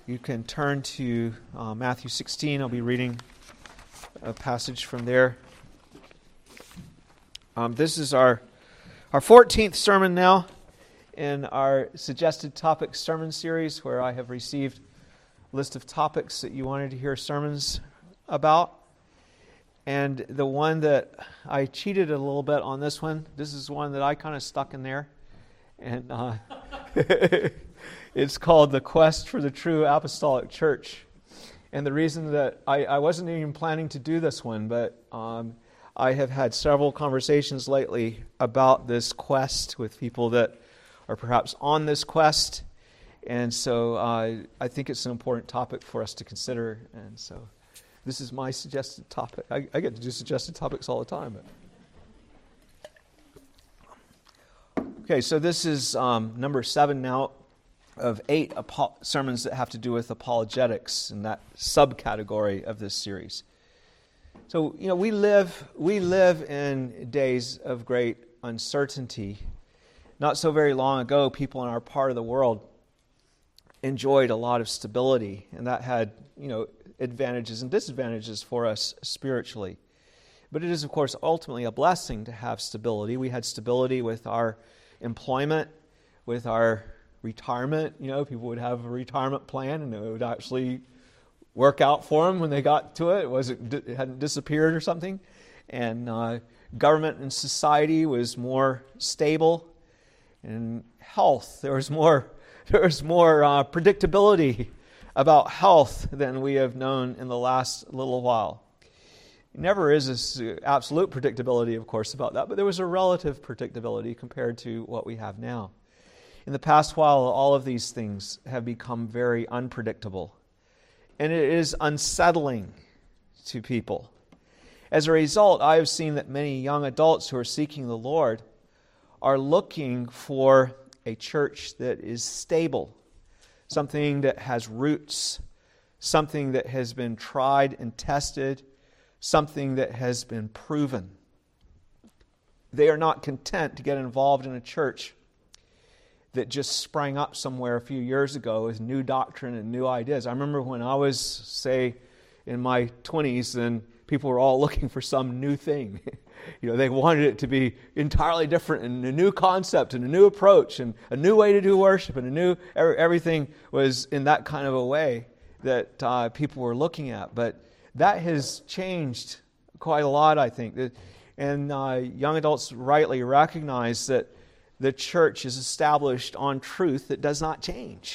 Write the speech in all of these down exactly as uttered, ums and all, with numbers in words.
you can turn to uh, Matthew sixteen. I'll be reading a passage from there. Um, this is our our fourteenth sermon now in our suggested topic sermon series, where I have received a list of topics that you wanted to hear sermons about. And the one that I cheated a little bit on this one, this is one that I kind of stuck in there. And uh, it's called The Quest for the True Apostolic Church. And the reason that I, I wasn't even planning to do this one, but um, I have had several conversations lately about this quest with people that are perhaps on this quest. And so uh, I think it's an important topic for us to consider. And so this is my suggested topic. I, I get to do suggested topics all the time. But. Okay, so this is um, number seven now of eight apo- sermons that have to do with apologetics in that subcategory of this series. So, you know, we live we live in days of great uncertainty. Not so very long ago, people in our part of the world enjoyed a lot of stability, and that had, you know, advantages and disadvantages for us spiritually. But it is, of course, ultimately a blessing to have stability. We had stability with our employment, with our retirement. You know, people would have a retirement plan, and it would actually work out for them when they got to it. It wasn't, it hadn't disappeared or something. And uh, government and society was more stable. And health, there was more, there was more uh, predictability about health than we have known in the last little while. Never is this absolute predictability, of course, about that, but there was a relative predictability compared to what we have now. In the past while, all of these things have become very unpredictable, and it is unsettling to people. As a result, I have seen that many young adults who are seeking the Lord are looking for a church that is stable, something that has roots, something that has been tried and tested, something that has been proven. They are not content to get involved in a church that just sprang up somewhere a few years ago with new doctrine and new ideas. I remember when I was, say, in my twenties, and people were all looking for some new thing. You know, they wanted it to be entirely different and a new concept and a new approach and a new way to do worship and a new, everything was in that kind of a way that uh, people were looking at. But that has changed quite a lot, I think. And uh, young adults rightly recognize that the church is established on truth that does not change.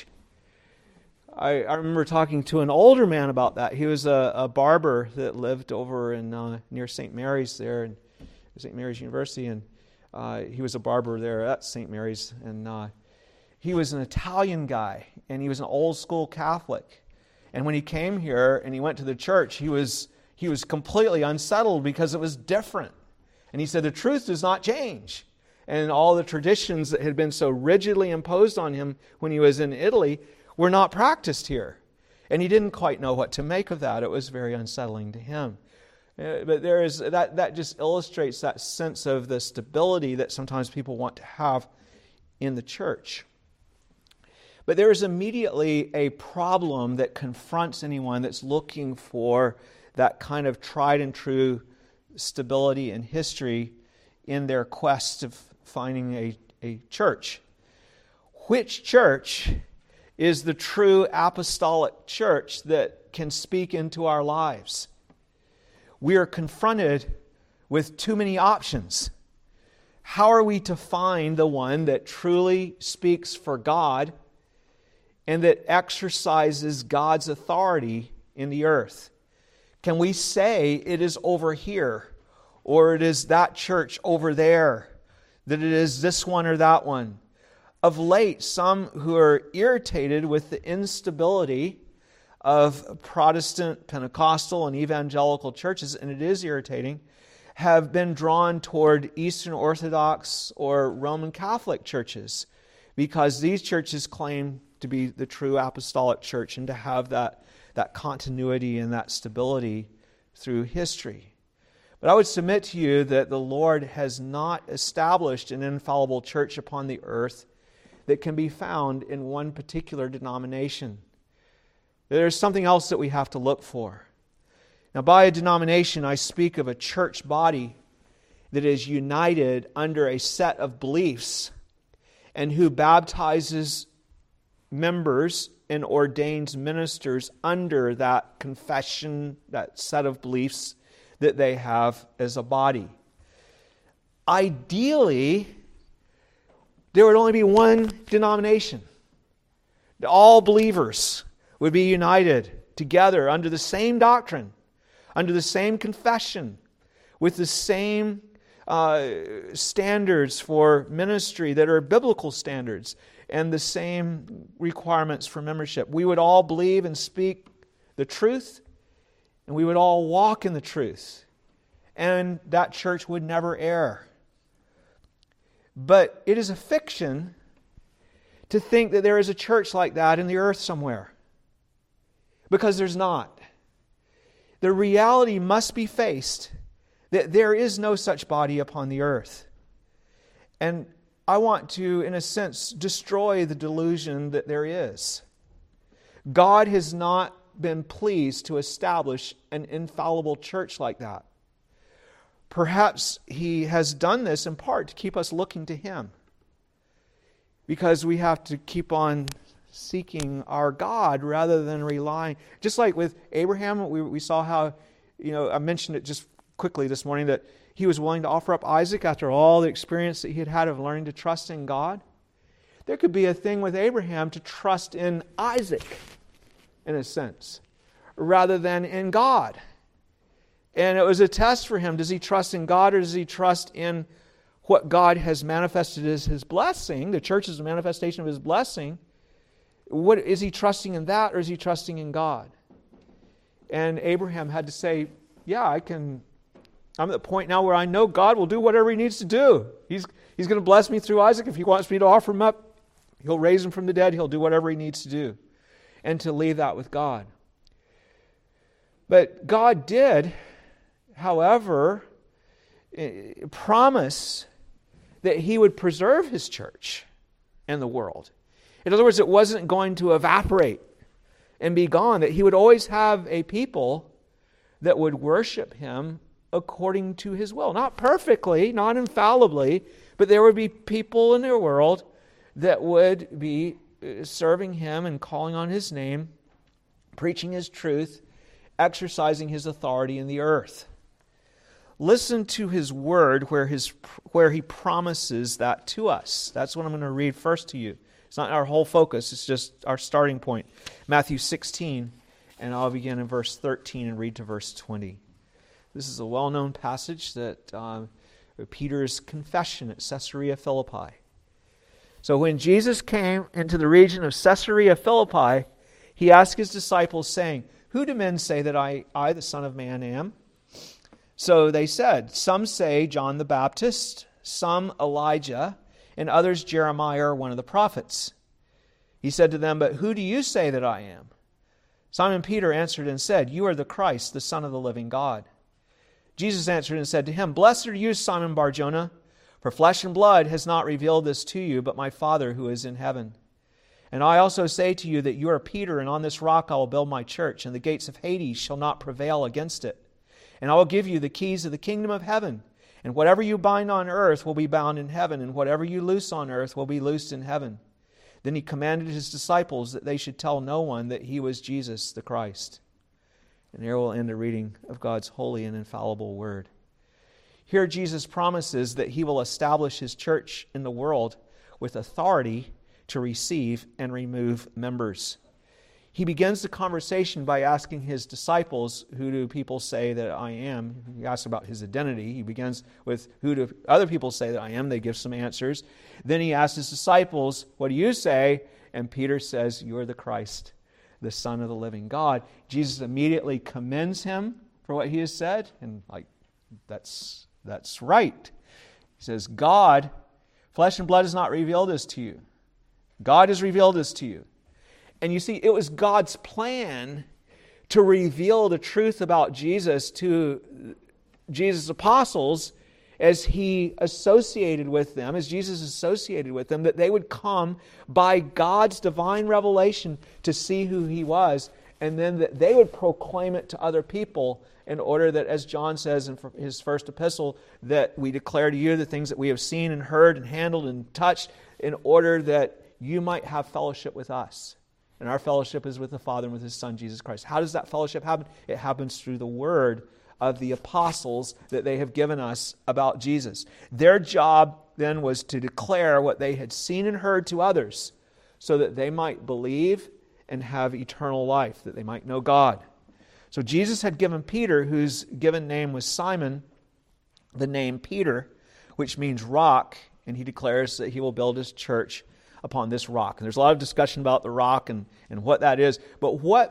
I, I remember talking to an older man about that. He was a, a barber that lived over in uh, near Saint Mary's there, and Saint Mary's University, and uh, he was a barber there at Saint Mary's, and uh, he was an Italian guy, and he was an old school Catholic. And when he came here and he went to the church, he was he was completely unsettled because it was different. And he said the truth does not change. And all the traditions that had been so rigidly imposed on him when he was in Italy were not practiced here. And he didn't quite know what to make of that. It was very unsettling to him. Uh, but there is that that just illustrates that sense of the stability that sometimes people want to have in the church. But there is immediately a problem that confronts anyone that's looking for that kind of tried and true stability in history in their quest of finding a, a church. Which church is the true apostolic church that can speak into our lives? We are confronted with too many options. How are we to find the one that truly speaks for God and that exercises God's authority in the earth? Can we say it is over here, or it is that church over there, that it is this one or that one? Of late, some who are irritated with the instability of Protestant, Pentecostal, and evangelical churches, and it is irritating, have been drawn toward Eastern Orthodox or Roman Catholic churches because these churches claim to be the true apostolic church and to have that, that continuity and that stability through history. But I would submit to you that the Lord has not established an infallible church upon the earth that can be found in one particular denomination. There's something else that we have to look for. Now, by a denomination, I speak of a church body that is united under a set of beliefs and who baptizes members and ordains ministers under that confession, that set of beliefs that they have as a body. Ideally, there would only be one denomination. All believers would be united together under the same doctrine, under the same confession, with the same uh, standards for ministry that are biblical standards, and the same requirements for membership. We would all believe and speak the truth, and we would all walk in the truth. And that church would never err. But it is a fiction to think that there is a church like that in the earth somewhere. Because there's not. The reality must be faced that there is no such body upon the earth. And I want to, in a sense, destroy the delusion that there is. God has not been pleased to establish an infallible church like that. Perhaps He has done this in part to keep us looking to Him. Because we have to keep on seeking our God rather than relying. Just like with Abraham, we, we saw how, you know, I mentioned it just quickly this morning, that he was willing to offer up Isaac after all the experience that he had had of learning to trust in God. There could be a thing with Abraham to trust in Isaac, in a sense, rather than in God. And it was a test for him. Does he trust in God, or does he trust in what God has manifested as His blessing? The church is a manifestation of His blessing. What is he trusting in that, or is he trusting in God? And Abraham had to say, yeah, I can... I'm at the point now where I know God will do whatever He needs to do. He's, he's going to bless me through Isaac. If He wants me to offer him up, He'll raise him from the dead. He'll do whatever He needs to do. And to leave that with God. But God did, however, promise that He would preserve His church and the world. In other words, it wasn't going to evaporate and be gone. That He would always have a people that would worship Him according to His will. Not perfectly, not infallibly, but there would be people in the world that would be serving Him and calling on His name, preaching His truth, exercising His authority in the earth. Listen to His word where, his, where He promises that to us. That's what I'm going to read first to you. It's not our whole focus, it's just our starting point. Matthew sixteen, and I'll begin in verse thirteen and read to verse twenty. This is a well-known passage that um, Peter's confession at Caesarea Philippi. So when Jesus came into the region of Caesarea Philippi, He asked His disciples, saying, "Who do men say that I, I, the Son of Man, am?" So they said, "Some say John the Baptist, some Elijah, and others Jeremiah or one of the prophets." He said to them, "But who do you say that I am?" Simon Peter answered and said, "You are the Christ, the Son of the living God." Jesus answered and said to him, "Blessed are you, Simon Bar-Jonah, for flesh and blood has not revealed this to you, but my Father who is in heaven. And I also say to you that you are Peter, and on this rock I will build my church, and the gates of Hades shall not prevail against it. And I will give you the keys of the kingdom of heaven. And whatever you bind on earth will be bound in heaven, and whatever you loose on earth will be loosed in heaven." Then He commanded His disciples that they should tell no one that He was Jesus the Christ. And here we'll end the reading of God's holy and infallible word. Here Jesus promises that He will establish His church in the world with authority to receive and remove members. He begins the conversation by asking His disciples, "Who do people say that I am?" He asks about His identity. He begins with, "Who do other people say that I am?" They give some answers. Then He asks His disciples, "What do you say?" And Peter says, "You are the Christ, the Son of the living God." Jesus immediately commends him for what he has said. And like, that's, that's right. He says, God, flesh and blood has not revealed this to you. God has revealed this to you. And you see, it was God's plan to reveal the truth about Jesus to Jesus' apostles as He associated with them, as Jesus associated with them, that they would come by God's divine revelation to see who He was and then that they would proclaim it to other people in order that, as John says in his first epistle, that we declare to you the things that we have seen and heard and handled and touched, in order that you might have fellowship with us. And our fellowship is with the Father and with His Son, Jesus Christ. How does that fellowship happen? It happens through the word of the apostles that they have given us about Jesus. Their job then was to declare what they had seen and heard to others, so that they might believe and have eternal life, that they might know God. So Jesus had given Peter, whose given name was Simon, the name Peter, which means rock, and he declares that he will build his church upon this rock. And there's a lot of discussion about the rock and, and what that is. But what,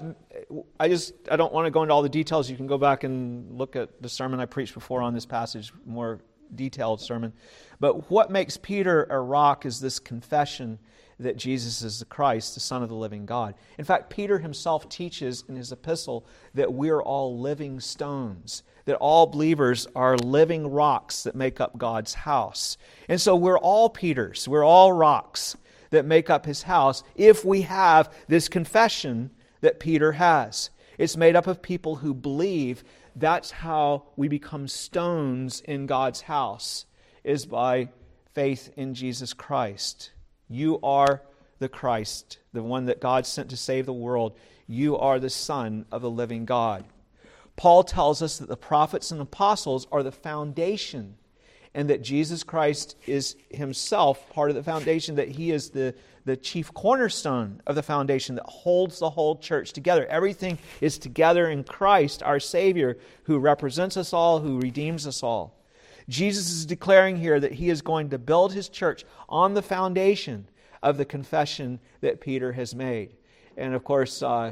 I just, I don't want to go into all the details. You can go back and look at the sermon I preached before on this passage, more detailed sermon. But what makes Peter a rock is this confession that Jesus is the Christ, the Son of the living God. In fact, Peter himself teaches in his epistle that we're all living stones, that all believers are living rocks that make up God's house. And so we're all Peters, we're all rocks that make up His house if we have this confession that Peter has. It's made up of people who believe. That's how we become stones in God's house, is by faith in Jesus Christ. You are the Christ, the one that God sent to save the world. You are the Son of the living God. Paul tells us that the prophets and apostles are the foundation, and that Jesus Christ is Himself part of the foundation, that He is the, the chief cornerstone of the foundation that holds the whole church together. Everything is together in Christ, our Savior, who represents us all, who redeems us all. Jesus is declaring here that He is going to build His church on the foundation of the confession that Peter has made. And of course, uh,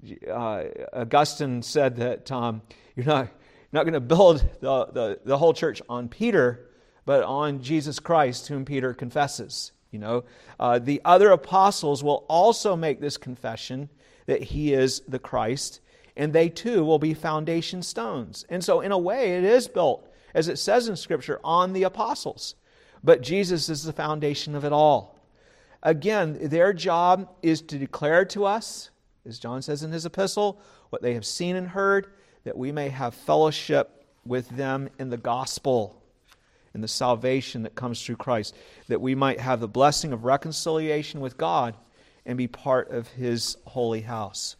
uh, Augustine said that um, you're not, you're not going to build the, the, the whole church on Peter, but on Jesus Christ, whom Peter confesses. You know, uh, the other apostles will also make this confession that He is the Christ, and they too will be foundation stones. And so in a way, it is built, as it says in Scripture, on the apostles. But Jesus is the foundation of it all. Again, their job is to declare to us, as John says in his epistle, what they have seen and heard, that we may have fellowship with them in the gospel, in the salvation that comes through Christ, that we might have the blessing of reconciliation with God and be part of His holy house.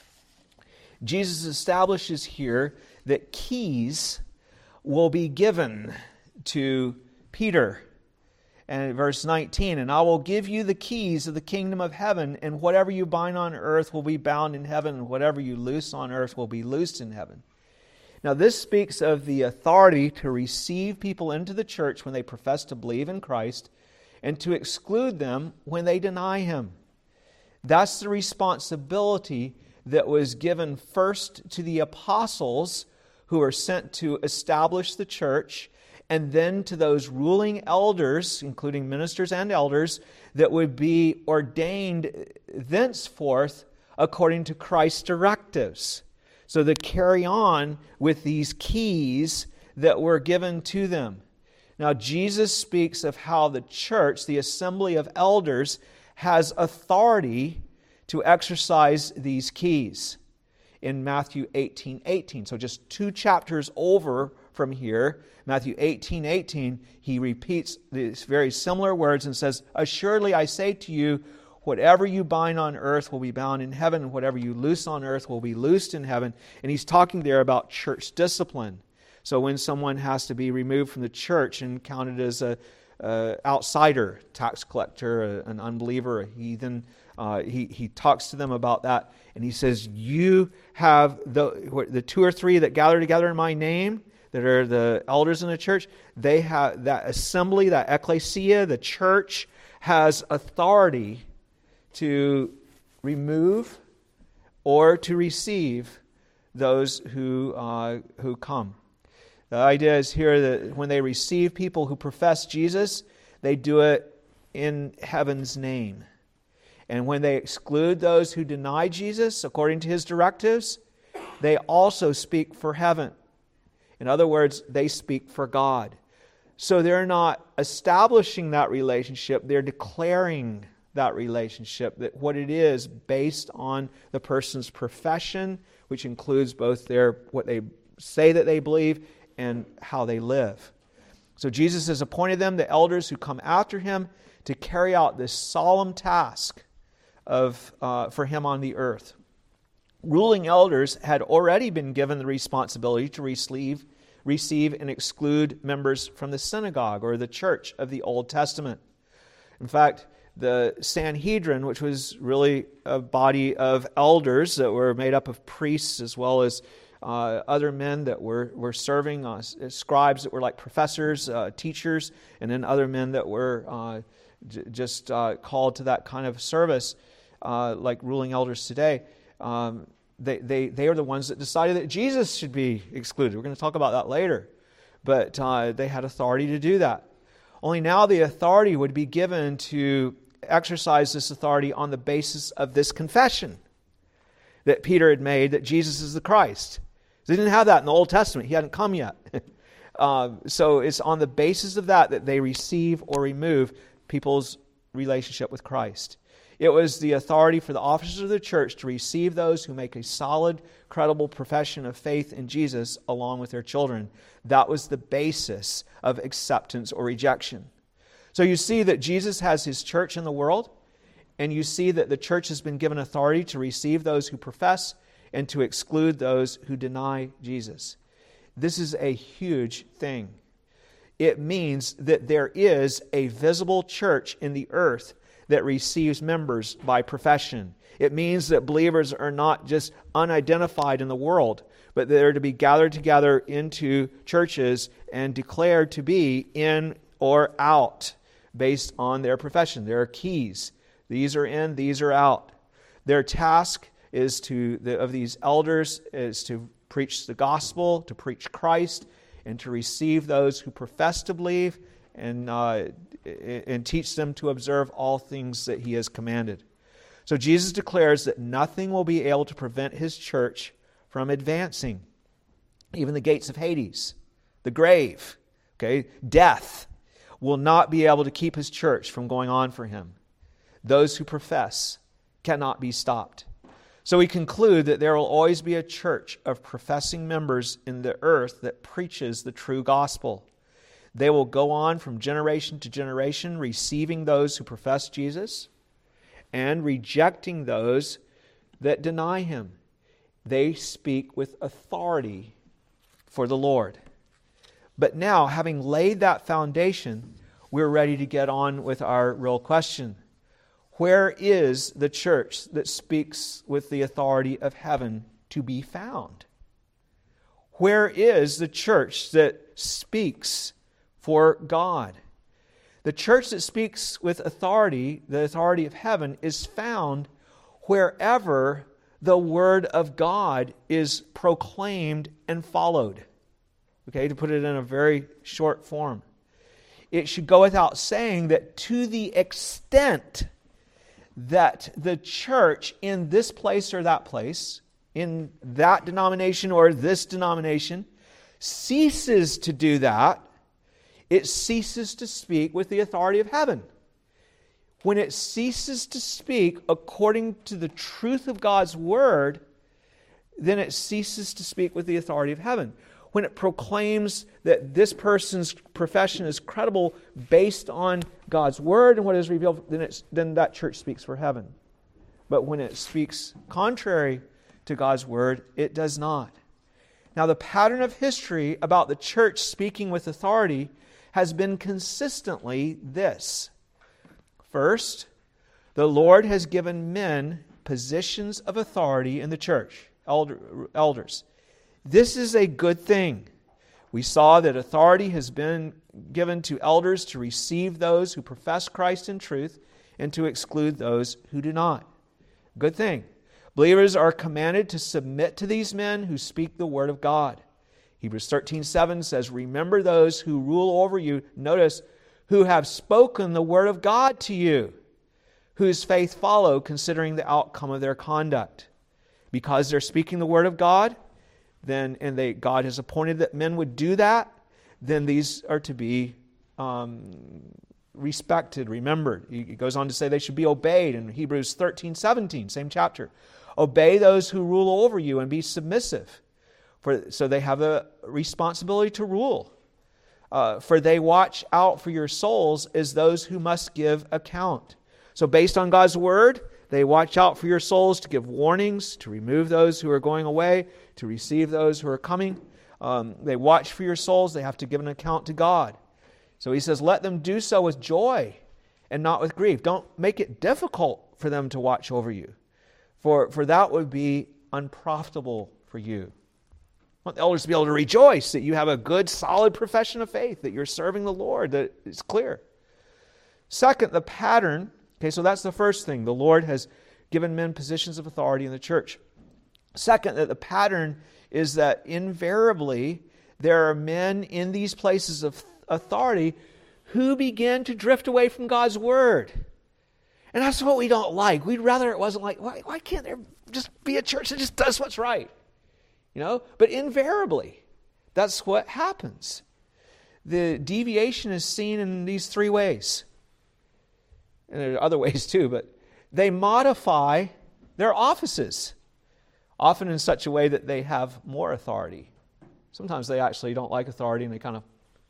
Jesus establishes here that keys will be given to Peter. And in verse nineteen, and I will give you the keys of the kingdom of heaven, and whatever you bind on earth will be bound in heaven, and whatever you loose on earth will be loosed in heaven. Now this speaks of the authority to receive people into the church when they profess to believe in Christ, and to exclude them when they deny Him. That's the responsibility that was given first to the apostles, who are sent to establish the church, and then to those ruling elders, including ministers and elders, that would be ordained thenceforth according to Christ's directives. So they carry on with these keys that were given to them. Now Jesus speaks of how the church, the assembly of elders, has authority to exercise these keys in Matthew eighteen eighteen. So just two chapters over from here, Matthew eighteen eighteen, he repeats these very similar words and says, "Assuredly I say to you, whatever you bind on earth will be bound in heaven, and whatever you loose on earth will be loosed in heaven." And he's talking there about church discipline. So when someone has to be removed from the church and counted as a uh, outsider, tax collector, a, an unbeliever, a heathen, uh, he, he talks to them about that. And he says, you have the, the two or three that gather together in my name, that are the elders in the church, they have that assembly, that ecclesia, the church has authority to remove or to receive those who uh, who come. The idea is here that when they receive people who profess Jesus, they do it in heaven's name. And when they exclude those who deny Jesus, according to His directives, they also speak for heaven. In other words, they speak for God. So they're not establishing that relationship, they're declaring that relationship, that what it is based on the person's profession, which includes both their what they say that they believe and how they live. So Jesus has appointed them, the elders who come after him, to carry out this solemn task of uh, for him on the earth. Ruling elders had already been given the responsibility to receive, receive and exclude members from the synagogue or the church of the Old Testament. In fact, the Sanhedrin, which was really a body of elders that were made up of priests as well as uh, other men that were, were serving, uh, scribes that were like professors, uh, teachers, and then other men that were uh, j- just uh, called to that kind of service, uh, like ruling elders today. Um, they, they, they are the ones that decided that Jesus should be excluded. We're going to talk about that later. But uh, they had authority to do that. Only now the authority would be given to exercise this authority on the basis of this confession that Peter had made that Jesus is the Christ. They didn't have that in the Old Testament. He hadn't come yet. uh, so it's on the basis of that that they receive or remove people's relationship with Christ. It was the authority for the officers of the church to receive those who make a solid, credible profession of faith in Jesus along with their children. That was the basis of acceptance or rejection. So you see that Jesus has his church in the world, and you see that the church has been given authority to receive those who profess and to exclude those who deny Jesus. This is a huge thing. It means that there is a visible church in the earth that receives members by profession. It means that believers are not just unidentified in the world, but they're to be gathered together into churches and declared to be in or out based on their profession. There are keys. These are in, these are out. Their task is to the, of these elders is to preach the gospel, to preach Christ, and to receive those who profess to believe and uh, and teach them to observe all things that he has commanded. So Jesus declares that nothing will be able to prevent his church from advancing. Even the gates of Hades, the grave, okay, death, will not be able to keep his church from going on for him. Those who profess cannot be stopped. So we conclude that there will always be a church of professing members in the earth that preaches the true gospel. They will go on from generation to generation, receiving those who profess Jesus and rejecting those that deny him. They speak with authority for the Lord. But now, having laid that foundation, we're ready to get on with our real question. Where is the church that speaks with the authority of heaven to be found? Where is the church that speaks for God? The church that speaks with authority, the authority of heaven, is found wherever the Word of God is proclaimed and followed. Okay, to put it in a very short form. It should go without saying that to the extent that the church in this place or that place, in that denomination or this denomination, ceases to do that, it ceases to speak with the authority of heaven. When it ceases to speak according to the truth of God's Word, then it ceases to speak with the authority of heaven. When it proclaims that this person's profession is credible based on God's Word and what is revealed, then, it's, then that church speaks for heaven. But when it speaks contrary to God's Word, it does not. Now, the pattern of history about the church speaking with authority has been consistently this. First, the Lord has given men positions of authority in the church, elder, elders. This is a good thing. We saw that authority has been given to elders to receive those who profess Christ in truth and to exclude those who do not. Good thing. Believers are commanded to submit to these men who speak the Word of God. Hebrews thirteen seven says, remember those who rule over you, notice, who have spoken the Word of God to you, whose faith follow, considering the outcome of their conduct. Because they're speaking the Word of God, then and they God has appointed that men would do that, then these are to be um, respected, remembered. He goes on to say they should be obeyed in Hebrews thirteen, seventeen, same chapter. Obey those who rule over you and be submissive. For, so they have a responsibility to rule. Uh, for they watch out for your souls as those who must give account. So based on God's word, they watch out for your souls to give warnings, to remove those who are going away, to receive those who are coming. Um, they watch for your souls. They have to give an account to God. So he says, let them do so with joy and not with grief. Don't make it difficult for them to watch over you, for, for that would be unprofitable for you. I want the elders to be able to rejoice that you have a good, solid profession of faith, that you're serving the Lord, that it's clear. Second, the pattern. Okay, so that's the first thing. The Lord has given men positions of authority in the church. Second, that the pattern is that invariably there are men in these places of authority who begin to drift away from God's word. And that's what we don't like. We'd rather it wasn't like, why, why can't there just be a church that just does what's right? You know, but invariably, that's what happens. The deviation is seen in these three ways. And there are other ways too, but they modify their offices, often in such a way that they have more authority. Sometimes they actually don't like authority and they kind of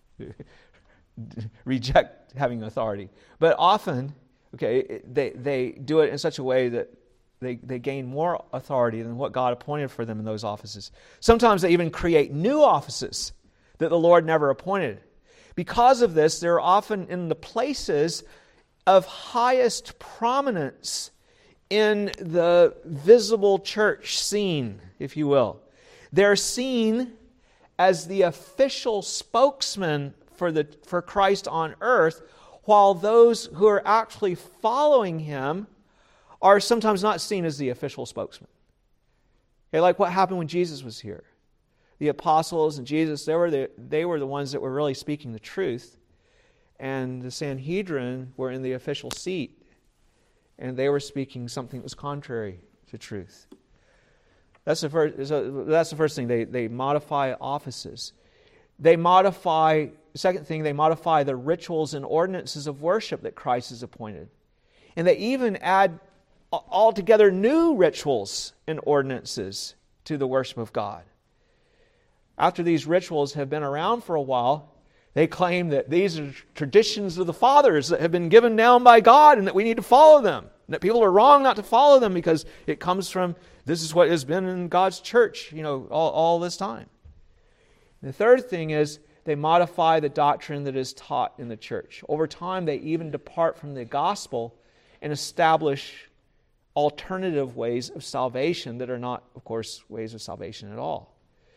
reject having authority. But often, okay, they, they do it in such a way that They, they gain more authority than what God appointed for them in those offices. Sometimes they even create new offices that the Lord never appointed. Because of this, they're often in the places of highest prominence in the visible church scene, if you will. They're seen as the official spokesman for, the, for Christ on earth, while those who are actually following Him are sometimes not seen as the official spokesman. Okay, like what happened when Jesus was here. The apostles and Jesus, they were the, they were the ones that were really speaking the truth. And the Sanhedrin were in the official seat. And they were speaking something that was contrary to truth. That's the first, so that's the first thing. They, they modify offices. They modify, second thing, they modify the rituals and ordinances of worship that Christ has appointed. And they even add altogether new rituals and ordinances to the worship of God. After these rituals have been around for a while, they claim that these are traditions of the fathers that have been given down by God and that we need to follow them. And that people are wrong not to follow them because it comes from, this is what has been in God's church, you know, all, all this time. The third thing is they modify the doctrine that is taught in the church. Over time, they even depart from the gospel and establish alternative ways of salvation that are not, of course, ways of salvation at all.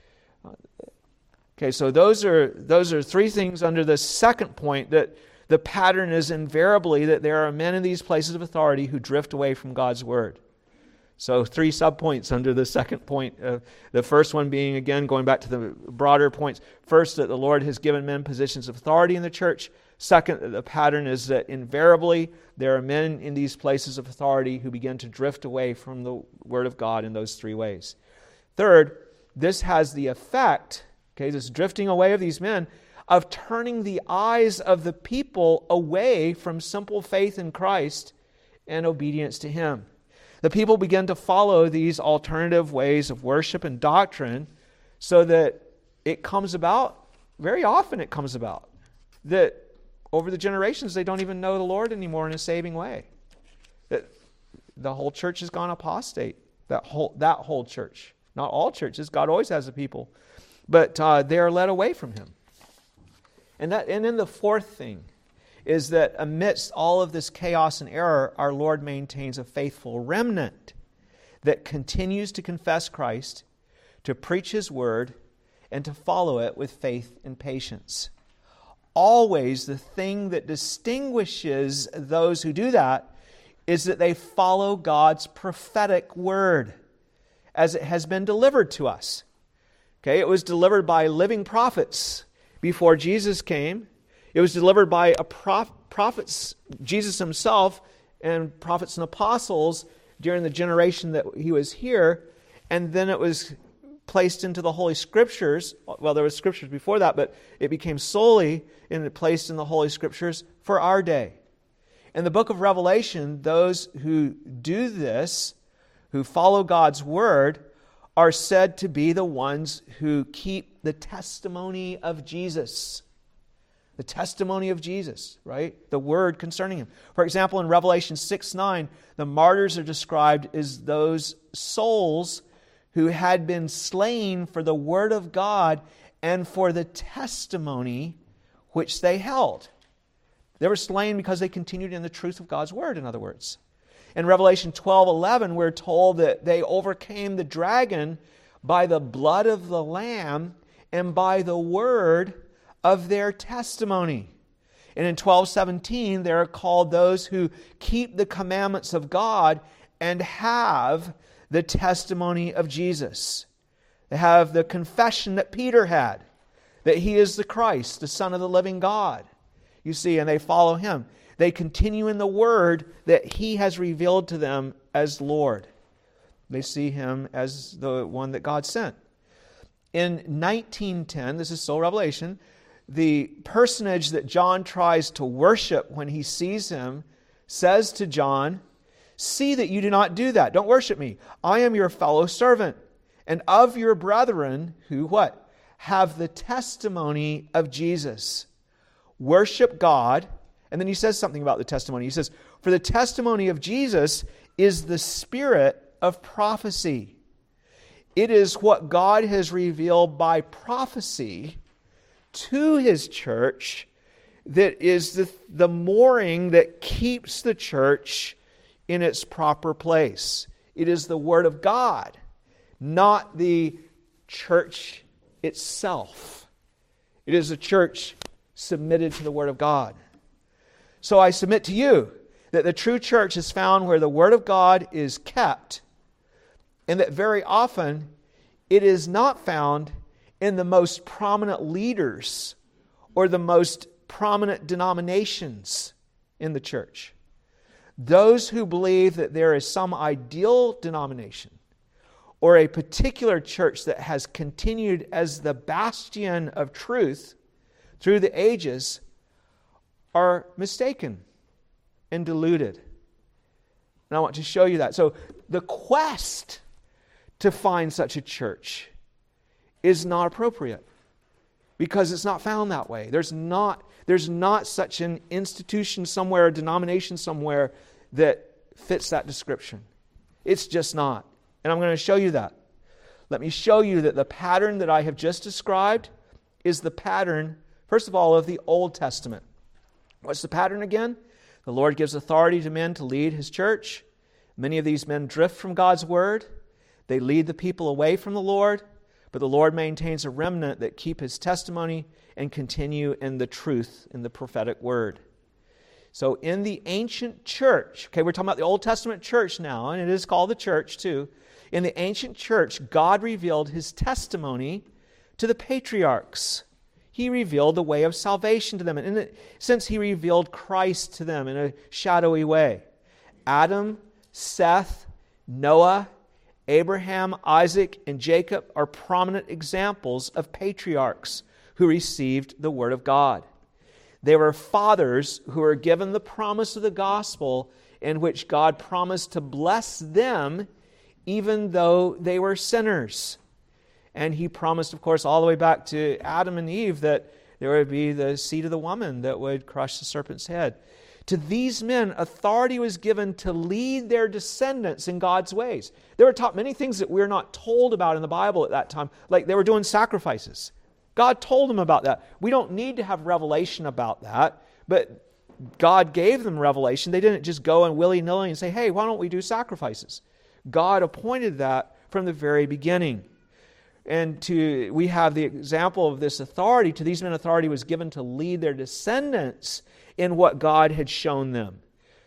Okay, so those are those are three things under the second point, that the pattern is invariably that there are men in these places of authority who drift away from God's word. So three subpoints under the second point. Uh, the first one being, again, going back to the broader points. First, that the Lord has given men positions of authority in the church. Second, that the pattern is that invariably there are men in these places of authority who begin to drift away from the Word of God in those three ways. Third, this has the effect, okay, this drifting away of these men, of turning the eyes of the people away from simple faith in Christ and obedience to Him. The people begin to follow these alternative ways of worship and doctrine, so that it comes about, very often it comes about, that over the generations they don't even know the Lord anymore in a saving way. That the whole church has gone apostate. That whole that whole church. Not all churches. God always has a people. But uh, they are led away from Him. And that, and then the fourth thing is that amidst all of this chaos and error, our Lord maintains a faithful remnant that continues to confess Christ, to preach His word, and to follow it with faith and patience. Always the thing that distinguishes those who do that is that they follow God's prophetic word as it has been delivered to us. Okay, it was delivered by living prophets before Jesus came. It was delivered by a prof- prophets, Jesus Himself, and prophets and apostles during the generation that He was here. And then it was placed into the Holy Scriptures. Well, there were Scriptures before that, but it became solely in, placed in the Holy Scriptures for our day. In the book of Revelation, those who do this, who follow God's Word, are said to be the ones who keep the testimony of Jesus. The testimony of Jesus, right? The Word concerning Him. For example, in Revelation six nine, the martyrs are described as those souls who had been slain for the Word of God and for the testimony which they held. They were slain because they continued in the truth of God's Word, in other words. In Revelation twelve eleven, we're told that they overcame the dragon by the blood of the Lamb and by the word of their testimony. And in twelve seventeen, they are called those who keep the commandments of God and have the testimony of Jesus. They have the confession that Peter had, that he is the Christ, the Son of the living God. You see, and they follow Him. They continue in the Word that He has revealed to them as Lord. They see Him as the one that God sent. In nineteen ten, this is still Revelation, the personage that John tries to worship when he sees Him says to John, "See that you do not do that. Don't worship me. I am your fellow servant, and of your brethren who," what? "Have the testimony of Jesus." Worship God. And then he says something about the testimony. He says, "For the testimony of Jesus is the spirit of prophecy." It is what God has revealed by prophecy to His church that is the, the mooring that keeps the church in its proper place. It is the Word of God, not the church itself. It is a church submitted to the Word of God. So I submit to you that the true church is found where the Word of God is kept, and that very often it is not found in the most prominent leaders or the most prominent denominations in the church. Those who believe that there is some ideal denomination or a particular church that has continued as the bastion of truth through the ages are mistaken and deluded. And I want to show you that. So the quest to find such a church is not appropriate because it's not found that way. There's not, there's not such an institution somewhere, a denomination somewhere that fits that description. It's just not. And I'm going to show you that. Let me show you that the pattern that I have just described is the pattern, first of all, of the Old Testament. What's the pattern again? The Lord gives authority to men to lead His church. Many of these men drift from God's Word. They lead the people away from the Lord, but the Lord maintains a remnant that keep His testimony and continue in the truth in the prophetic Word. So in the ancient church, okay, we're talking about the Old Testament church now, and it is called the church too. In the ancient church, God revealed His testimony to the patriarchs. He revealed the way of salvation to them. And in a sense, He revealed Christ to them in a shadowy way. Adam, Seth, Noah, Abraham, Isaac, and Jacob are prominent examples of patriarchs who received the Word of God. They were fathers who were given the promise of the gospel in which God promised to bless them even though they were sinners. And He promised, of course, all the way back to Adam and Eve that there would be the seed of the woman that would crush the serpent's head. To these men, authority was given to lead their descendants in God's ways. They were taught many things that we're not told about in the Bible at that time, like they were doing sacrifices. God told them about that. We don't need to have revelation about that, but God gave them revelation. They didn't just go and willy-nilly and say, hey, why don't we do sacrifices? God appointed that from the very beginning. And to we have the example of this authority. To these men, authority was given to lead their descendants in what God had shown them.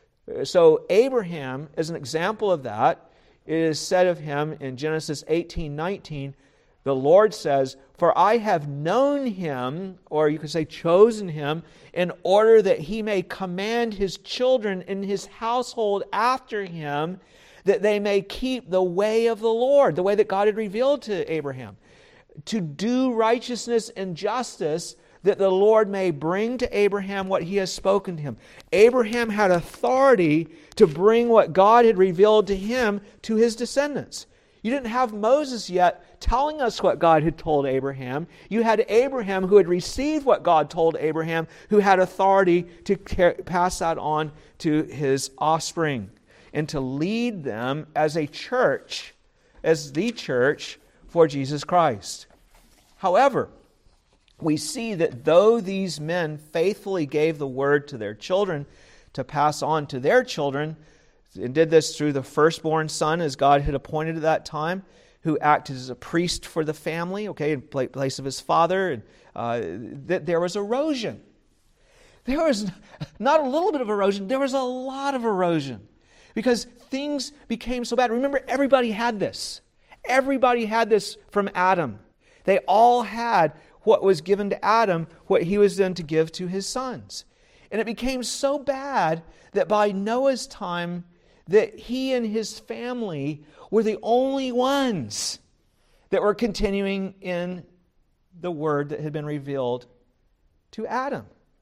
So Abraham is an example of that. It is said of him in Genesis eighteen nineteen, the Lord says, "For I have known him," or you could say chosen him, "in order that he may command his children in his household after him, that they may keep the way of the Lord, the way that God had revealed to Abraham, to do righteousness and justice, that the Lord may bring to Abraham what he has spoken to him. Abraham had authority to bring what God had revealed to him to his descendants. You didn't have Moses yet telling us what God had told Abraham. You had Abraham who had received what God told Abraham, who had authority to pass that on to his offspring and to lead them as a church, as the church for Jesus Christ. However, we see that though these men faithfully gave the word to their children to pass on to their children, and did this through the firstborn son as God had appointed at that time, who acted as a priest for the family, okay, in place of his father, and uh, that there was erosion. There was not a little bit of erosion, there was a lot of erosion. Because things became so bad. Remember, everybody had this. Everybody had this from Adam. They all had what was given to Adam, what he was then to give to his sons. And it became so bad that by Noah's time, that he and his family were the only ones that were continuing in the word that had been revealed to Adam.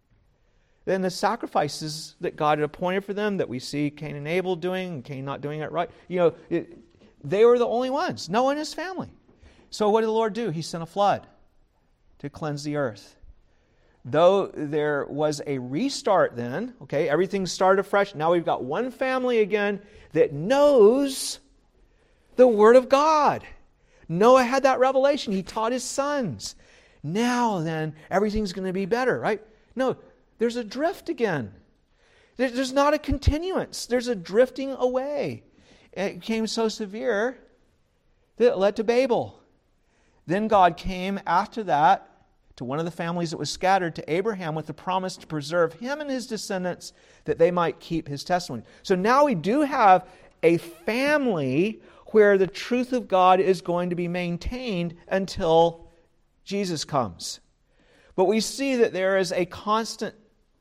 Then the sacrifices that God had appointed for them, that we see Cain and Abel doing, and Cain not doing it right, you know, it, they were the only ones, Noah and his family. So what did the Lord do? He sent a flood to cleanse the earth. Though there was a restart then, okay, everything started afresh. Now we've got one family again that knows the Word of God. Noah had that revelation. He taught his sons. Now then, everything's going to be better, right? No, there's a drift again. There's not a continuance. There's a drifting away. It became so severe that it led to Babel. Then God came after that to one of the families that was scattered, to Abraham, with the promise to preserve him and his descendants, that they might keep his testimony. So now we do have a family where the truth of God is going to be maintained until Jesus comes. But we see that there is a constant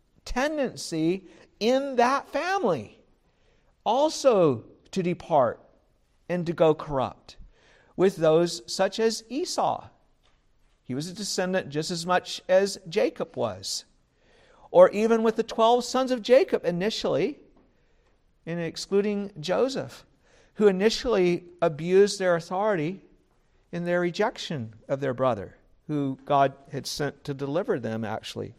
tendency in that family also to depart and to go corrupt, with those such as Esau. He was a descendant just as much as Jacob was. Or even with the twelve sons of Jacob initially, and excluding Joseph, who initially abused their authority in their rejection of their brother, who God had sent to deliver them actually.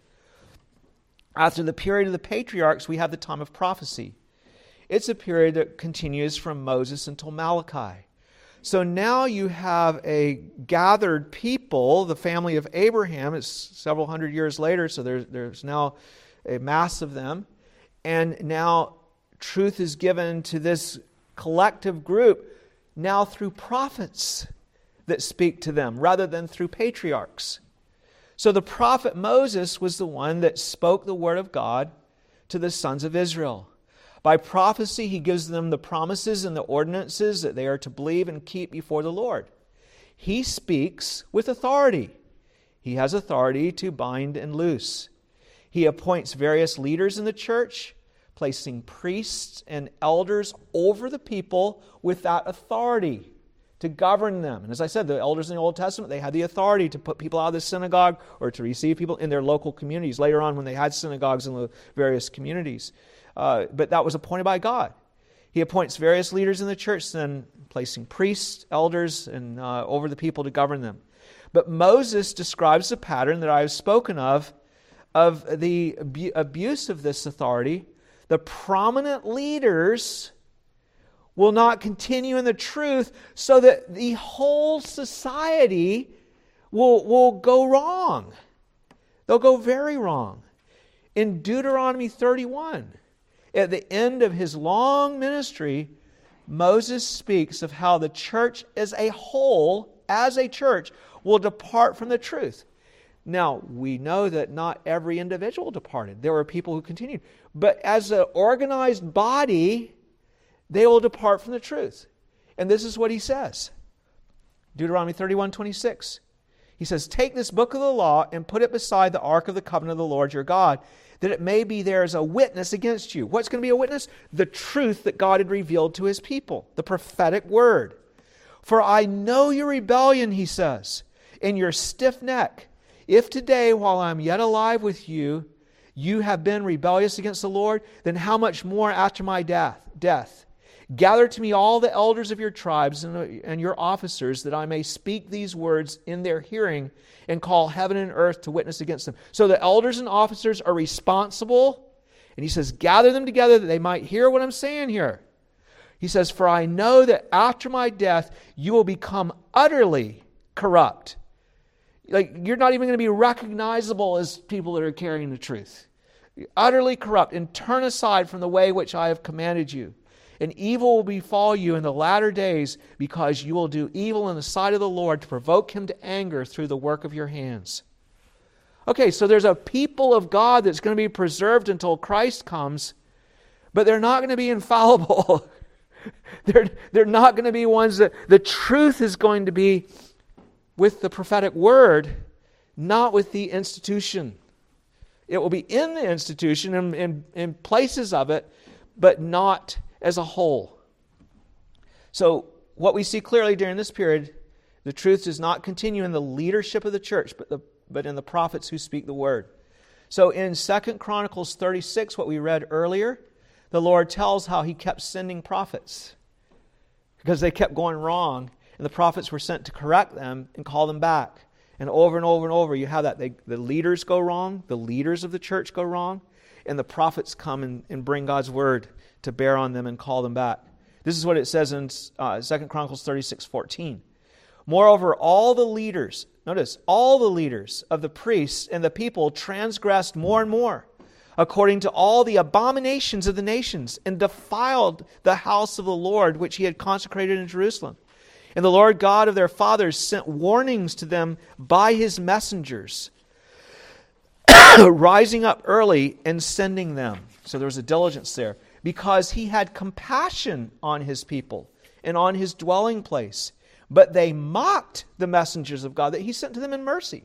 After the period of the patriarchs, we have the time of prophecy. It's a period that continues from Moses until Malachi. So now you have a gathered people, the family of Abraham. It's several hundred years later, so there's, there's now a mass of them. And now truth is given to this collective group now through prophets that speak to them rather than through patriarchs. So the prophet Moses was the one that spoke the word of God to the sons of Israel. By prophecy, he gives them the promises and the ordinances that they are to believe and keep before the Lord. He speaks with authority. He has authority to bind and loose. He appoints various leaders in the church, placing priests and elders over the people with that authority to govern them. And as I said, the elders in the Old Testament, they had the authority to put people out of the synagogue or to receive people in their local communities later on when they had synagogues in the various communities. Uh, but that was appointed by God. He appoints various leaders in the church, then placing priests, elders, and uh, over the people to govern them. But Moses describes the pattern that I have spoken of, of the abu- abuse of this authority. The prominent leaders will not continue in the truth, so that the whole society will, will go wrong. They'll go very wrong. In Deuteronomy thirty-one, at the end of his long ministry, Moses speaks of how the church as a whole, as a church, will depart from the truth. Now, we know that not every individual departed. There were people who continued. But as an organized body, they will depart from the truth. And this is what he says. Deuteronomy thirty-one twenty-six. He says, "Take this book of the law and put it beside the ark of the covenant of the Lord your God, that it may be there as a witness against you. What's going to be a witness? The truth that God had revealed to his people, the prophetic word. For I know your rebellion, he says, and your stiff neck. If today, while I am yet alive with you, you have been rebellious against the Lord, then how much more after my death? death? Gather to me all the elders of your tribes and, and your officers, that I may speak these words in their hearing and call heaven and earth to witness against them. So the elders and officers are responsible. And he says, gather them together that they might hear what I'm saying here. He says, for I know that after my death, you will become utterly corrupt. Like, you're not even going to be recognizable as people that are carrying the truth. You're utterly corrupt, and turn aside from the way which I have commanded you. And evil will befall you in the latter days, because you will do evil in the sight of the Lord to provoke him to anger through the work of your hands. Okay, so there's a people of God that's going to be preserved until Christ comes, but they're not going to be infallible. they're, they're not going to be ones that the truth is going to be with the prophetic word, not with the institution. It will be in the institution and in, in places of it, but not as a whole. So what we see clearly during this period, the truth does not continue in the leadership of the church, but the but in the prophets who speak the word. So in Second Chronicles thirty-six, what we read earlier, the Lord tells how he kept sending prophets because they kept going wrong, and the prophets were sent to correct them and call them back. And over and over and over, you have that. They, the leaders go wrong, the leaders of the church go wrong, and the prophets come and, and bring God's word to bear on them and call them back. This is what it says in uh, Second Chronicles thirty-six fourteen. Moreover, all the leaders, notice, all the leaders of the priests and the people transgressed more and more, according to all the abominations of the nations, and defiled the house of the Lord, which he had consecrated in Jerusalem. And the Lord God of their fathers sent warnings to them by his messengers, rising up early and sending them. So there was a diligence there, because he had compassion on his people and on his dwelling place. But they mocked the messengers of God that he sent to them in mercy.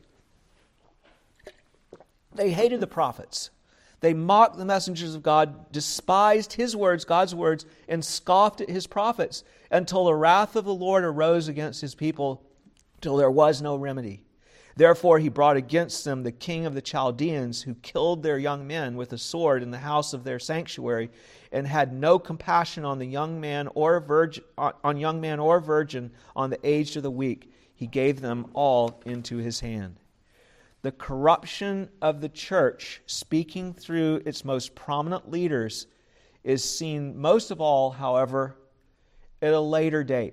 They hated the prophets. They mocked the messengers of God, despised his words, God's words, and scoffed at his prophets, until the wrath of the Lord arose against his people, till there was no remedy. Therefore he brought against them the king of the Chaldeans, who killed their young men with a sword in the house of their sanctuary, and had no compassion on the young man or virgin, on young man or virgin, on the aged or the weak. He gave them all into his hand. The corruption of the church, speaking through its most prominent leaders, is seen most of all, however, at a later date,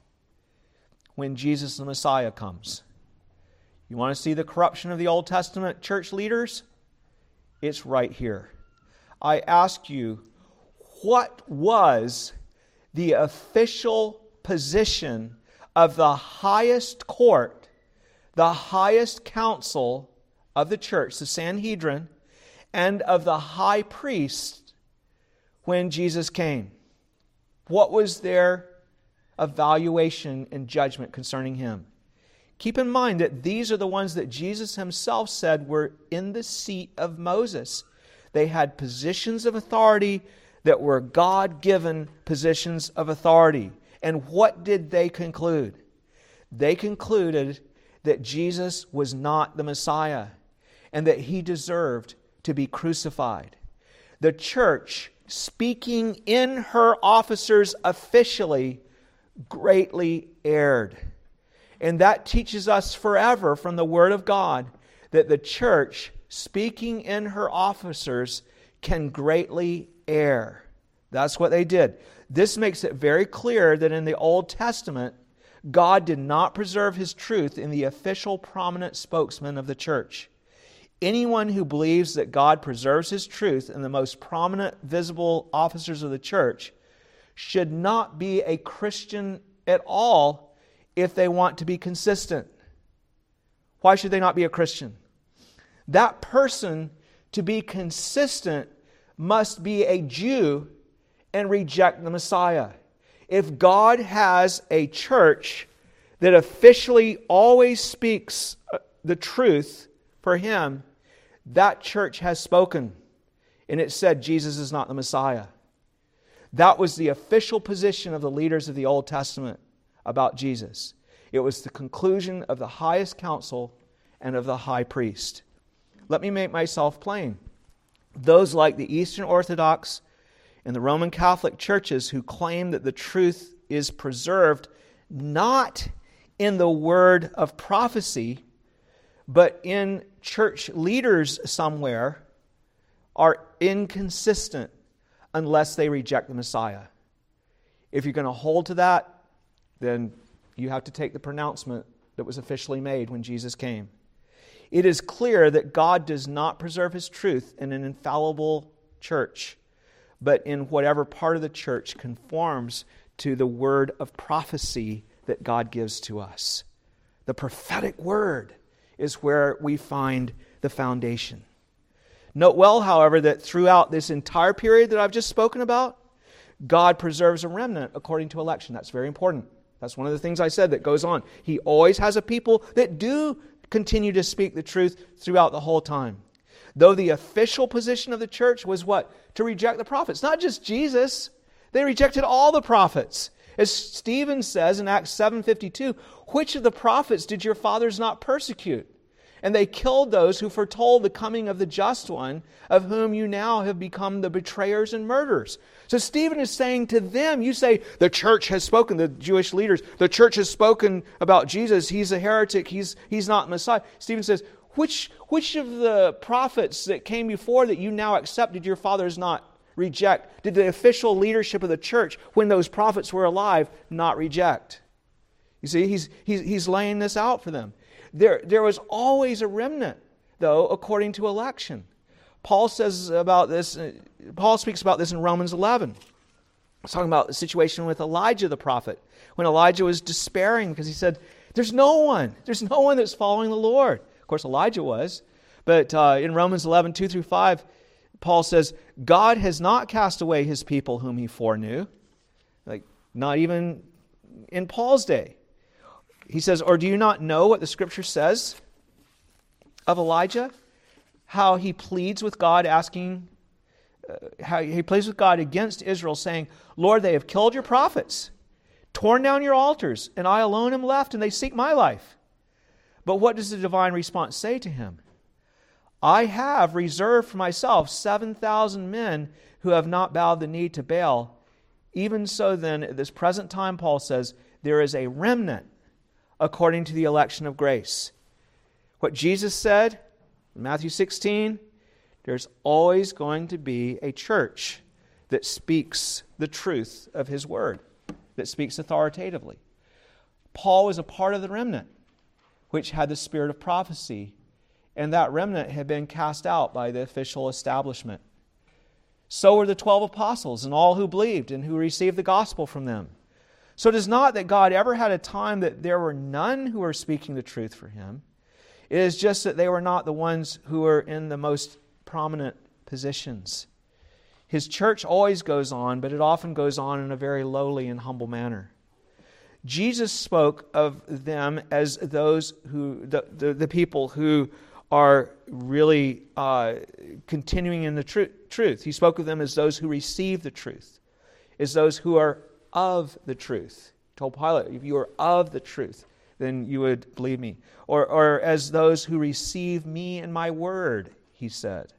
when Jesus the Messiah comes. You want to see the corruption of the Old Testament church leaders? It's right here. I ask you, what was the official position of the highest court, the highest council of the church, the Sanhedrin, and of the high priest when Jesus came? What was their evaluation and judgment concerning him? Keep in mind that these are the ones that Jesus himself said were in the seat of Moses. They had positions of authority that were God-given positions of authority. And what did they conclude? They concluded that Jesus was not the Messiah and that he deserved to be crucified. The church, speaking in her officers officially, greatly erred. And that teaches us forever from the Word of God that the church, speaking in her officers, can greatly err. That's what they did. This makes it very clear that in the Old Testament, God did not preserve his truth in the official prominent spokesman of the church. Anyone who believes that God preserves his truth in the most prominent visible officers of the church should not be a Christian at all if they want to be consistent. Why should they not be a Christian? That person, to be consistent, must be a Jew and reject the Messiah. If God has a church that officially always speaks the truth for him, that church has spoken. and it said Jesus is not the Messiah. That was the official position of the leaders of the Old Testament about Jesus. It was the conclusion of the highest council and of the high priest. Let me make myself plain. Those like the Eastern Orthodox and the Roman Catholic churches who claim that the truth is preserved not in the word of prophecy, but in church leaders somewhere, are inconsistent unless they reject the Messiah. If you're going to hold to that, then you have to take the pronouncement that was officially made when Jesus came. It is clear that God does not preserve His truth in an infallible church, but in whatever part of the church conforms to the word of prophecy that God gives to us. The prophetic word is where we find the foundation. Note well, however, that throughout this entire period that I've just spoken about, God preserves a remnant according to election. That's very important. That's one of the things I said that goes on. He always has a people that do continue to speak the truth throughout the whole time. Though the official position of the church was what? To reject the prophets. Not just Jesus. They rejected all the prophets. As Stephen says in Acts seven fifty-two, which of the prophets did your fathers not persecute? And they killed those who foretold the coming of the just one, of whom you now have become the betrayers and murderers. So Stephen is saying to them, you say, the church has spoken, the Jewish leaders, the church has spoken about Jesus, he's a heretic, he's, he's not Messiah. Stephen says, which, which of the prophets that came before that you now accept did your fathers not reject? Did the official leadership of the church, when those prophets were alive, not reject? You see, he's, he's, he's laying this out for them. There, there was always a remnant, though, according to election. Paul says about this, Paul speaks about this in Romans eleven. He's talking about the situation with Elijah the prophet, when Elijah was despairing because he said, there's no one, there's no one that's following the Lord. Of course, Elijah was. But uh, in Romans eleven, two through five, Paul says, God has not cast away His people whom He foreknew. Like, not even in Paul's day. He says, or do you not know what the Scripture says of Elijah? How he pleads with God, asking, uh, how he pleads with God against Israel, saying, Lord, they have killed your prophets, torn down your altars, and I alone am left, and they seek my life. But what does the divine response say to him? I have reserved for myself seven thousand men who have not bowed the knee to Baal. Even so then, at this present time, Paul says, there is a remnant according to the election of grace. What Jesus said in Matthew sixteen, there's always going to be a church that speaks the truth of His word, that speaks authoritatively. Paul was a part of the remnant, which had the spirit of prophecy, and that remnant had been cast out by the official establishment. So were the twelve apostles and all who believed and who received the gospel from them. So it is not that God ever had a time that there were none who were speaking the truth for Him. It is just that they were not the ones who were in the most prominent positions. His church always goes on, but it often goes on in a very lowly and humble manner. Jesus spoke of them as those who, the, the, the people who are really uh, continuing in the tr- truth. He spoke of them as those who receive the truth, as those who are of the truth. He told Pilate, if you are of the truth, then you would believe me. Or, or as those who receive me and my word, he said.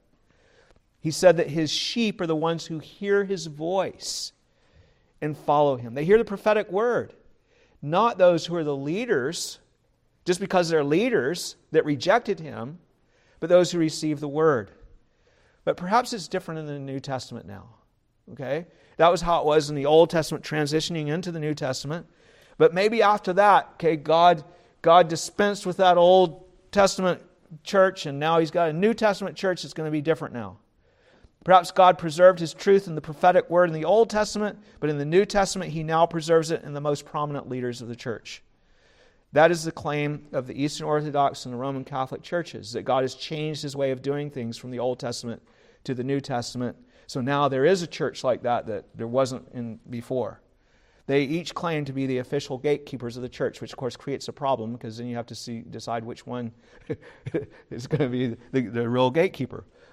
He said that His sheep are the ones who hear His voice and follow Him. They hear the prophetic word. Not those who are the leaders, just because they're leaders that rejected Him, but those who receive the word. But perhaps it's different in the New Testament now. Okay? That was how it was in the Old Testament, transitioning into the New Testament. But maybe after that, okay, God, God dispensed with that Old Testament church, and now He's got a New Testament church that's going to be different now. Perhaps God preserved His truth in the prophetic word in the Old Testament, but in the New Testament, He now preserves it in the most prominent leaders of the church. That is the claim of the Eastern Orthodox and the Roman Catholic churches, that God has changed His way of doing things from the Old Testament to the New Testament. So now there is a church like that that there wasn't in before. They each claim to be the official gatekeepers of the church, which of course creates a problem because then you have to see decide which one is going to be the, the real gatekeeper.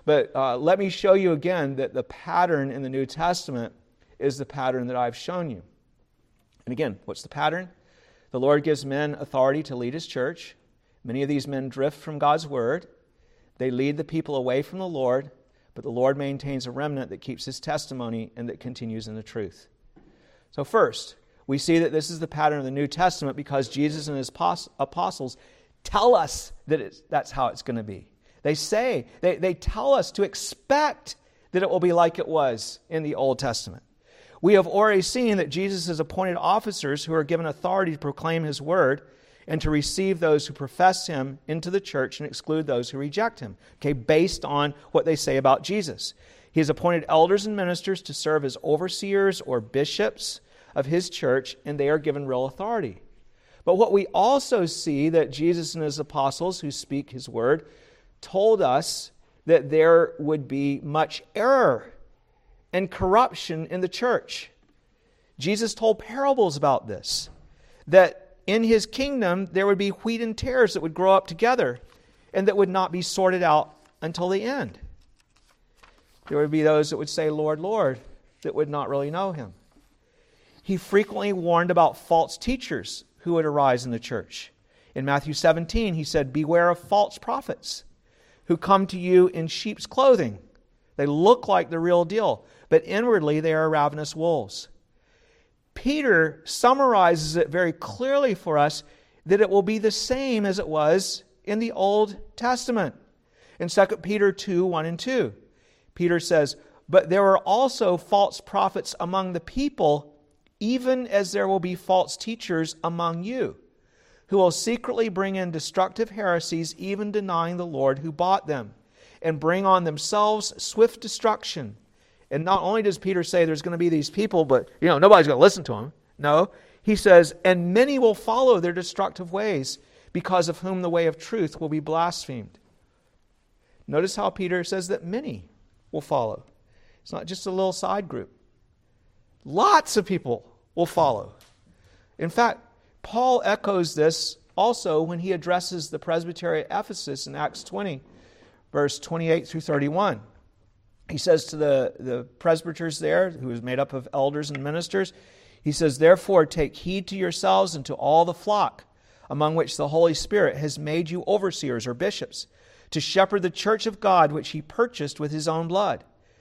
But uh, let me show you again that the pattern in the New Testament is the pattern that I've shown you. And again, what's the pattern? The Lord gives men authority to lead His church. Many of these men drift from God's Word. They lead the people away from the Lord, but the Lord maintains a remnant that keeps His testimony and that continues in the truth. So first, we see that this is the pattern of the New Testament because Jesus and His apostles tell us that it's, that's how it's going to be. They say, they, they tell us to expect that it will be like it was in the Old Testament. We have already seen that Jesus has appointed officers who are given authority to proclaim His word and to receive those who profess Him into the church and exclude those who reject Him, okay, based on what they say about Jesus. He has appointed elders and ministers to serve as overseers or bishops of His church, and they are given real authority. But what we also see that Jesus and His apostles who speak His word told us that there would be much error and corruption in the church. Jesus told parables about this, that in His kingdom there would be wheat and tares that would grow up together and that would not be sorted out until the end. There would be those that would say, Lord, Lord, that would not really know Him. He frequently warned about false teachers who would arise in the church. In Matthew seventeen, He said, beware of false prophets who come to you in sheep's clothing. They look like the real deal, but inwardly they are ravenous wolves. Peter summarizes it very clearly for us that it will be the same as it was in the Old Testament. In Second Peter two, one and two, Peter says, but there are also false prophets among the people, even as there will be false teachers among you, who will secretly bring in destructive heresies, even denying the Lord who bought them, and bring on themselves swift destruction. And not only does Peter say there's going to be these people, but you know nobody's going to listen to them. No, he says, and many will follow their destructive ways, because of whom the way of truth will be blasphemed. Notice how Peter says that many will follow. It's not just a little side group. Lots of people will follow. In fact, Paul echoes this also when he addresses the presbytery at Ephesus in Acts twenty, verse twenty-eight through thirty-one. He says to the, the presbyters there, who is made up of elders and ministers, he says, therefore take heed to yourselves and to all the flock, among which the Holy Spirit has made you overseers or bishops, to shepherd the church of God, which He purchased with His own blood.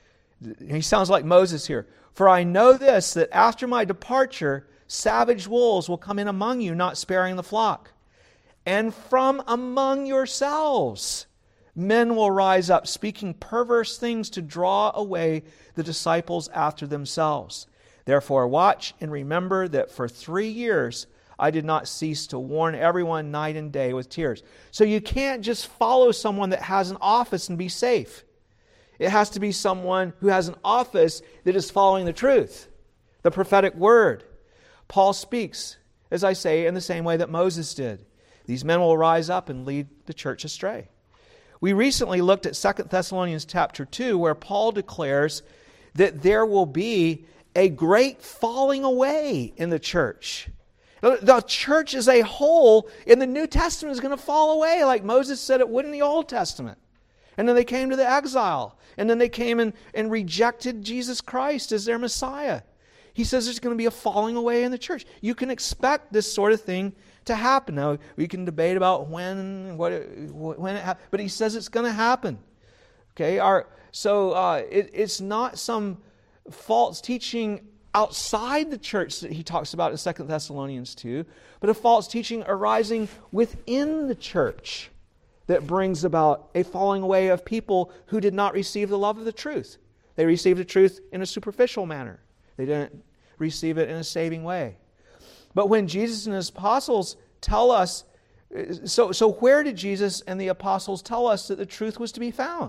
He sounds like Moses here. For I know this, that after my departure, savage wolves will come in among you, not sparing the flock. And from among yourselves men will rise up, speaking perverse things to draw away the disciples after themselves. Therefore watch and remember that for three years I did not cease to warn everyone night and day with tears. So you can't just follow someone that has an office and be safe. It has to be someone who has an office that is following the truth, the prophetic word. Paul speaks, as I say, in the same way that Moses did. These men will rise up and lead the church astray. We recently looked at Second Thessalonians chapter two, where Paul declares that there will be a great falling away in the church. The church as a whole in the New Testament is going to fall away, like Moses said it would in the Old Testament. And then they came to the exile. And then they came and, and rejected Jesus Christ as their Messiah. He says there's going to be a falling away in the church. You can expect this sort of thing to happen. Now, we can debate about when, what, it, when it happens, but he says it's going to happen. Okay, our, so uh, it, it's not some false teaching outside the church that he talks about in Second Thessalonians two, but a false teaching arising within the church that brings about a falling away of people who did not receive the love of the truth. They received the truth in a superficial manner. They didn't receive it in a saving way. But when Jesus and His apostles tell us, so, so where did Jesus and the apostles tell us that the truth was to be found?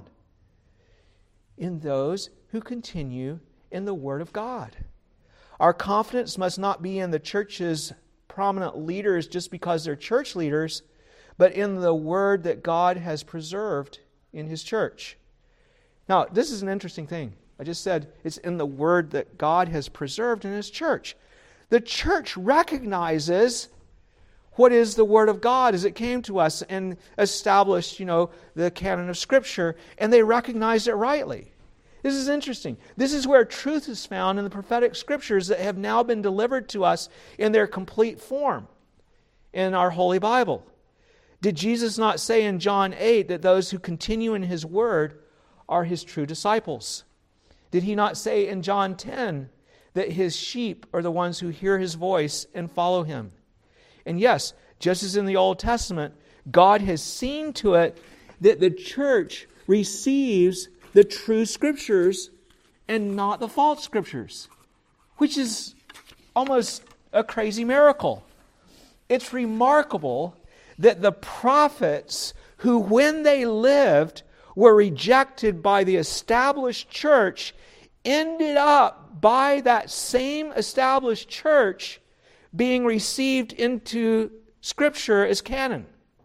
In those who continue in the Word of God. Our confidence must not be in the church's prominent leaders just because they're church leaders, but in the Word that God has preserved in His church. Now, this is an interesting thing. I just said it's in the Word that God has preserved in His church. The church recognizes what is the Word of God as it came to us and established, you know, the canon of Scripture, and they recognized it rightly. This is interesting. This is where truth is found in the prophetic Scriptures that have now been delivered to us in their complete form in our Holy Bible. Did Jesus not say in John eight that those who continue in His Word are His true disciples? Did He not say in John ten that His sheep are the ones who hear His voice and follow Him? And yes, just as in the Old Testament, God has seen to it that the church receives the true Scriptures and not the false Scriptures, which is almost a crazy miracle. It's remarkable that the prophets who, when they lived, were rejected by the established church, ended up by that same established church being received into Scripture as canon.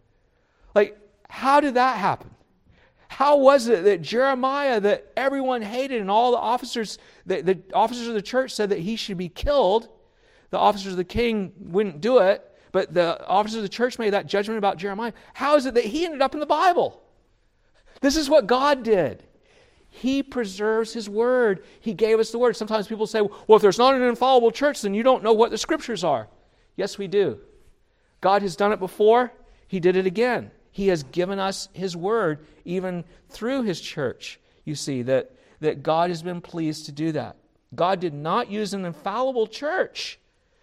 Like, how did that happen? How was it that Jeremiah, that everyone hated, and all the officers, the, the officers of the church said that he should be killed? The officers of the king wouldn't do it, but the officers of the church made that judgment about Jeremiah. How is it that he ended up in the Bible? This is what God did. He preserves His Word. He gave us the Word. Sometimes people say, well, if there's not an infallible church, then you don't know what the Scriptures are. Yes, we do. God has done it before. He did it again. He has given us His Word, even through His church. You see, that, that God has been pleased to do that. God did not use an infallible church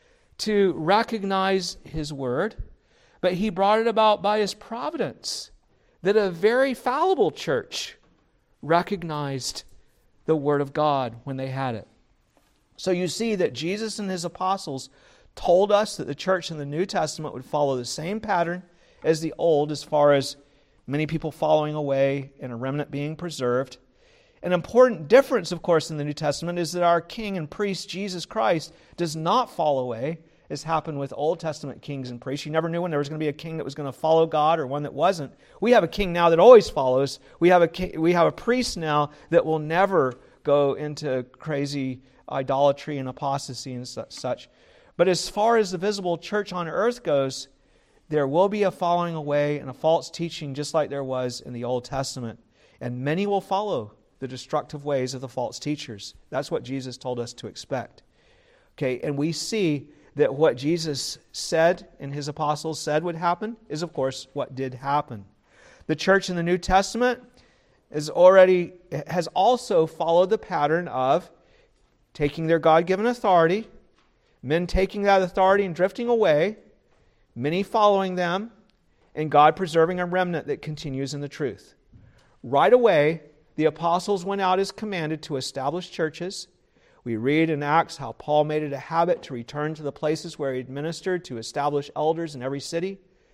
to recognize His Word, but He brought it about by His providence, that a very fallible church recognized the Word of God when they had it. So you see that Jesus and His apostles told us that the church in the New Testament would follow the same pattern as the Old, as far as many people falling away and a remnant being preserved. An important difference, of course, in the New Testament is that our King and priest, Jesus Christ, does not fall away, as happened with Old Testament kings and priests. You never knew when there was going to be a king that was going to follow God or one that wasn't. We have a king now that always follows. We have a king, we have a priest now that will never go into crazy idolatry and apostasy and such. But as far as the visible church on earth goes, there will be a falling away and a false teaching, just like there was in the Old Testament. And many will follow the destructive ways of the false teachers. That's what Jesus told us to expect. Okay, and we see that what Jesus said and His apostles said would happen is, of course, what did happen. The church in the New Testament is already has also followed the pattern of taking their God-given authority, men taking that authority and drifting away, many following them, and God preserving a remnant that continues in the truth. Right away, the apostles went out as commanded to establish churches. We read in Acts how Paul made it a habit to return to the places where he administered to establish elders in every city.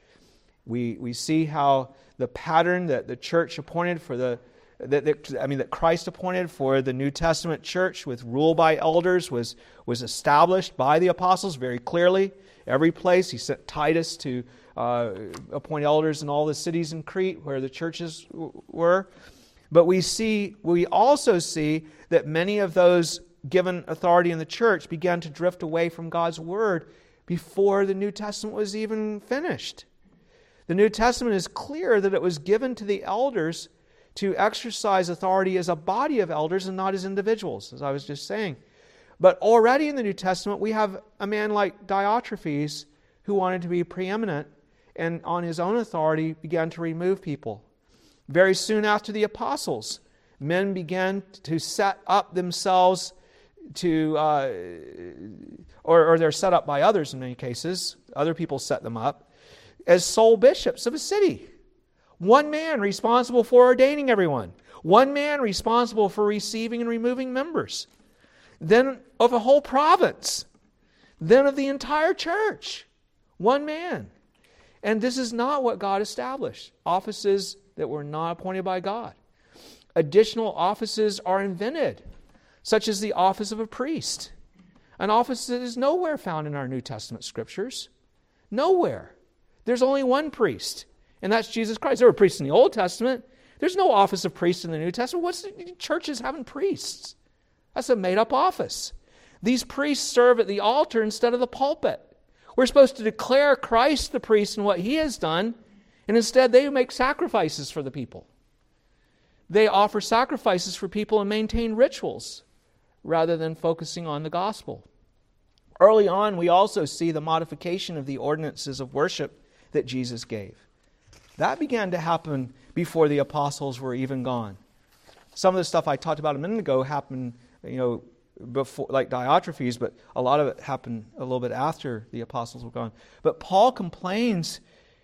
We we see how the pattern that the church appointed for the that, that I mean that Christ appointed for the New Testament church with rule by elders was was established by the apostles very clearly. Every place He sent Titus to uh, appoint elders in all the cities in Crete where the churches w- were. But we see we also see that many of those given authority in the church began to drift away from God's Word before the New Testament was even finished. The New Testament is clear that it was given to the elders to exercise authority as a body of elders and not as individuals, as I was just saying. But already in the New Testament, we have a man like Diotrephes who wanted to be preeminent and on his own authority began to remove people. Very soon after the apostles, men began to set up themselves to, uh, or, or they're set up by others in many cases. Other people set them up as sole bishops of a city. One man responsible for ordaining everyone. One man responsible for receiving and removing members. Then of a whole province. Then of the entire church. One man. And this is not what God established. Offices that were not appointed by God. Additional offices are invented, such as the office of a priest. An office that is nowhere found in our New Testament scriptures. Nowhere. There's only one priest, and that's Jesus Christ. There were priests in the Old Testament. There's no office of priest in the New Testament. What's the churches having priests? That's a made-up office. These priests serve at the altar instead of the pulpit. We're supposed to declare Christ the priest and what he has done, and instead they make sacrifices for the people. They offer sacrifices for people and maintain rituals rather than focusing on the gospel. Early on, we also see the modification of the ordinances of worship that Jesus gave. That began to happen before the apostles were even gone. Some of the stuff I talked about a minute ago happened, you know, before, like Diotrephes, but a lot of it happened a little bit after the apostles were gone. But Paul complains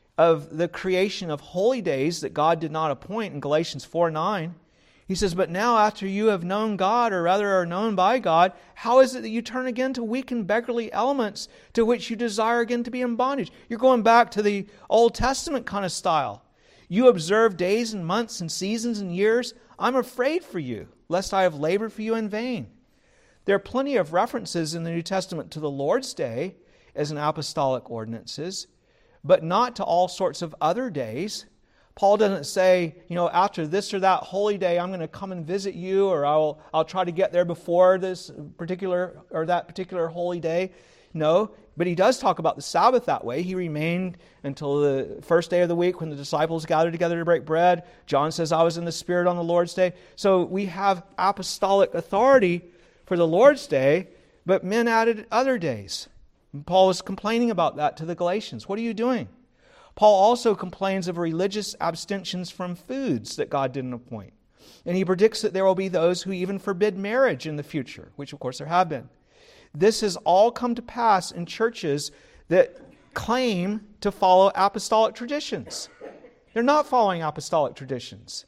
of the creation of holy days that God did not appoint in Galatians four nine. He says, but now after you have known God, or rather are known by God, how is it that you turn again to weak and beggarly elements to which you desire again to be in bondage? You're going back to the Old Testament kind of style. You observe days and months and seasons and years. I'm afraid for you, lest I have labored for you in vain. There are plenty of references in the New Testament to the Lord's Day as an apostolic ordinances, but not to all sorts of other days. Paul doesn't say, you know, after this or that holy day, I'm going to come and visit you, or I'll I'll try to get there before this particular or that particular holy day. No, but he does talk about the Sabbath that way. He remained until the first day of the week when the disciples gathered together to break bread. John says, I was in the Spirit on the Lord's Day. So we have apostolic authority for the Lord's Day, but men added other days. And Paul was complaining about that to the Galatians. What are you doing? Paul also complains of religious abstentions from foods that God didn't appoint. And he predicts that there will be those who even forbid marriage in the future, which of course there have been. This has all come to pass in churches that claim to follow apostolic traditions. They're not following apostolic traditions.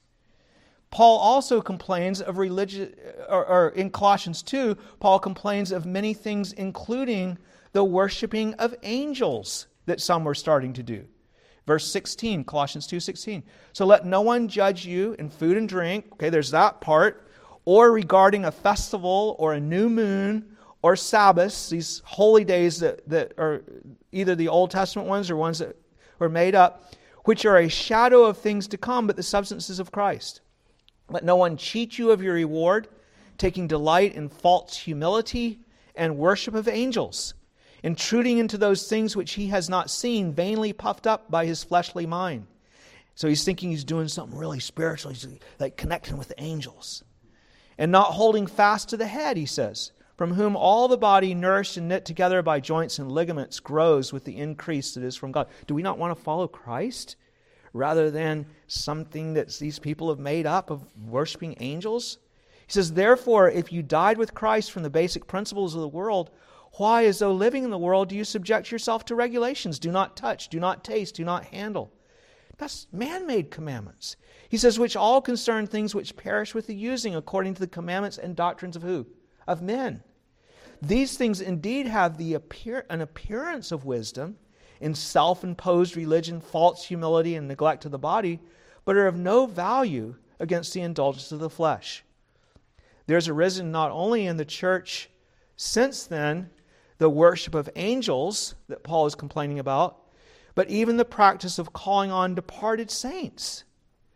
Paul also complains of religious, or, or in Colossians two, Paul complains of many things, including the worshiping of angels that some were starting to do. Verse sixteen, Colossians two sixteen. So let no one judge you in food and drink, okay, there's that part, or regarding a festival or a new moon or Sabbaths, these holy days that, that are either the Old Testament ones or ones that were made up, which are a shadow of things to come, but the substances of Christ. Let no one cheat you of your reward, taking delight in false humility and worship of angels, intruding into those things which he has not seen, vainly puffed up by his fleshly mind. So he's thinking he's doing something really spiritual. He's like connecting with the angels. And not holding fast to the head, he says, from whom all the body, nourished and knit together by joints and ligaments, grows with the increase that is from God. Do we not want to follow Christ rather than something that these people have made up of worshiping angels? He says, therefore, if you died with Christ from the basic principles of the world, why, as though living in the world, do you subject yourself to regulations? Do not touch, do not taste, do not handle. That's man-made commandments. He says, which all concern things which perish with the using, according to the commandments and doctrines of who? Of men. These things indeed have the appear- an appearance of wisdom in self-imposed religion, false humility, and neglect of the body, but are of no value against the indulgence of the flesh. There's arisen not only in the church since then the worship of angels that Paul is complaining about, but even the practice of calling on departed saints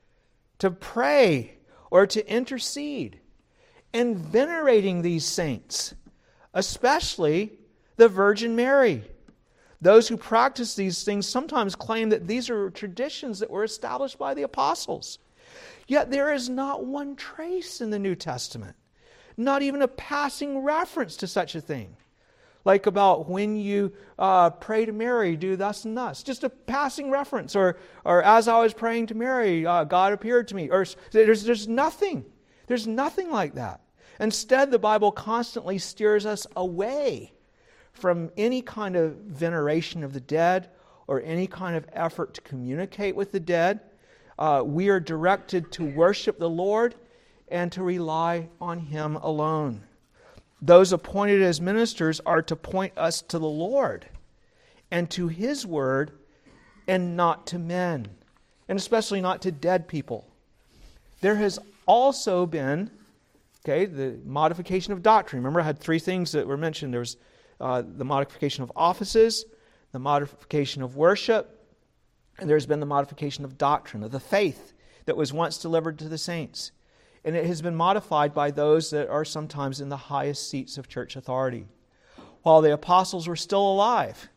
to pray or to intercede, and venerating these saints, especially the Virgin Mary. Those who practice these things sometimes claim that these are traditions that were established by the apostles. Yet there is not one trace in the New Testament, not even a passing reference to such a thing. Like about when you uh, pray to Mary, do thus and thus. Just a passing reference. Or, or as I was praying to Mary, uh, God appeared to me. Or there's, there's nothing. There's nothing like that. Instead, the Bible constantly steers us away from any kind of veneration of the dead or any kind of effort to communicate with the dead. Uh, we are directed to worship the Lord and to rely on Him alone. Those appointed as ministers are to point us to the Lord and to His Word and not to men, and especially not to dead people. There has also been, okay, the modification of doctrine. Remember, I had three things that were mentioned. There was uh, the modification of offices, the modification of worship, and there's been the modification of doctrine, of the faith that was once delivered to the saints. And it has been modified by those that are sometimes in the highest seats of church authority. While the apostles were still alive,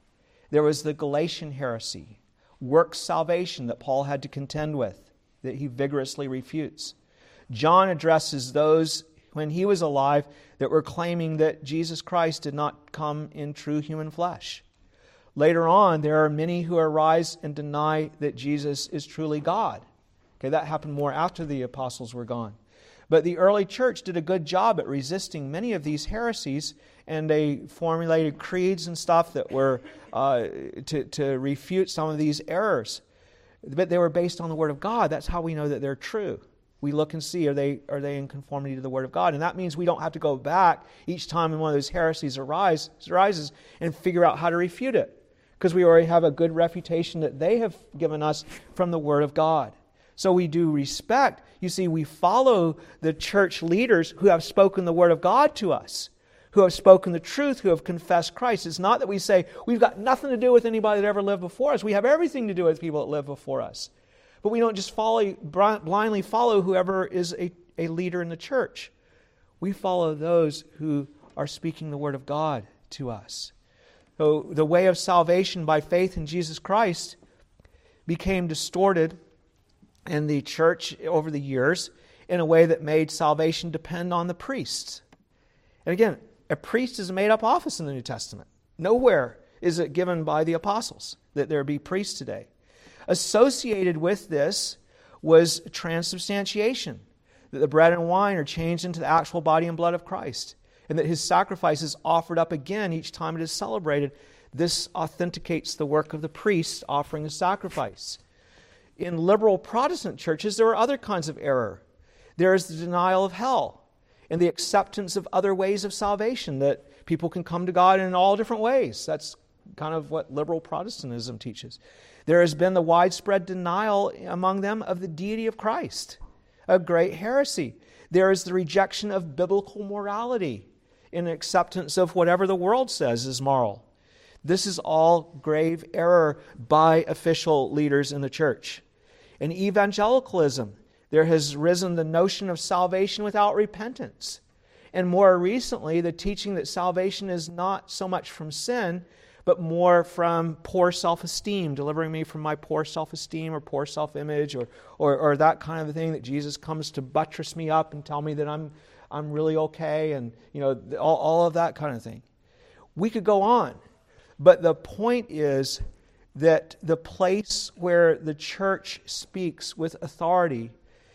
There was the Galatian heresy, works salvation that Paul had to contend with, that he vigorously refutes. John addresses those when he was alive that were claiming that Jesus Christ did not come in true human flesh. Later on, there are many who arise and deny that Jesus is truly God. Okay, that happened more after the apostles were gone. But the early church did a good job at resisting many of these heresies, and they formulated creeds and stuff that were uh, to, to refute some of these errors. But they were based on the Word of God. That's how we know that they're true. We look and see, are they are they in conformity to the Word of God? And that means we don't have to go back each time one of those heresies arise, arises and figure out how to refute it, because we already have a good refutation that they have given us from the Word of God. So we do respect. You see, we follow the church leaders who have spoken the Word of God to us, who have spoken the truth, who have confessed Christ. It's not that we say, we've got nothing to do with anybody that ever lived before us. We have everything to do with people that lived before us. But we don't just follow, blindly follow whoever is a, a leader in the church. We follow those who are speaking the Word of God to us. So the way of salvation by faith in Jesus Christ became distorted in the church over the years in a way that made salvation depend on the priests. And again, a priest is a made-up office in the New Testament. Nowhere is it given by the apostles that there be priests today. Associated with this was transubstantiation, that the bread and wine are changed into the actual body and blood of Christ, and that His sacrifice is offered up again each time it is celebrated. This authenticates the work of the priest offering a sacrifice. In liberal Protestant churches, there are other kinds of error. There is the denial of hell and the acceptance of other ways of salvation, that people can come to God in all different ways. That's kind of what liberal Protestantism teaches. There has been the widespread denial among them of the deity of Christ, a great heresy. There is the rejection of biblical morality in acceptance of whatever the world says is moral. This is all grave error by official leaders in the church. In evangelicalism, there has risen the notion of salvation without repentance. And more recently, the teaching that salvation is not so much from sin, but more from poor self-esteem, delivering me from my poor self-esteem or poor self-image or, or, or that kind of a thing, that Jesus comes to buttress me up and tell me that I'm, I'm really okay, and you know all, all of that kind of thing. We could go on, but the point is that the place where the church speaks with authority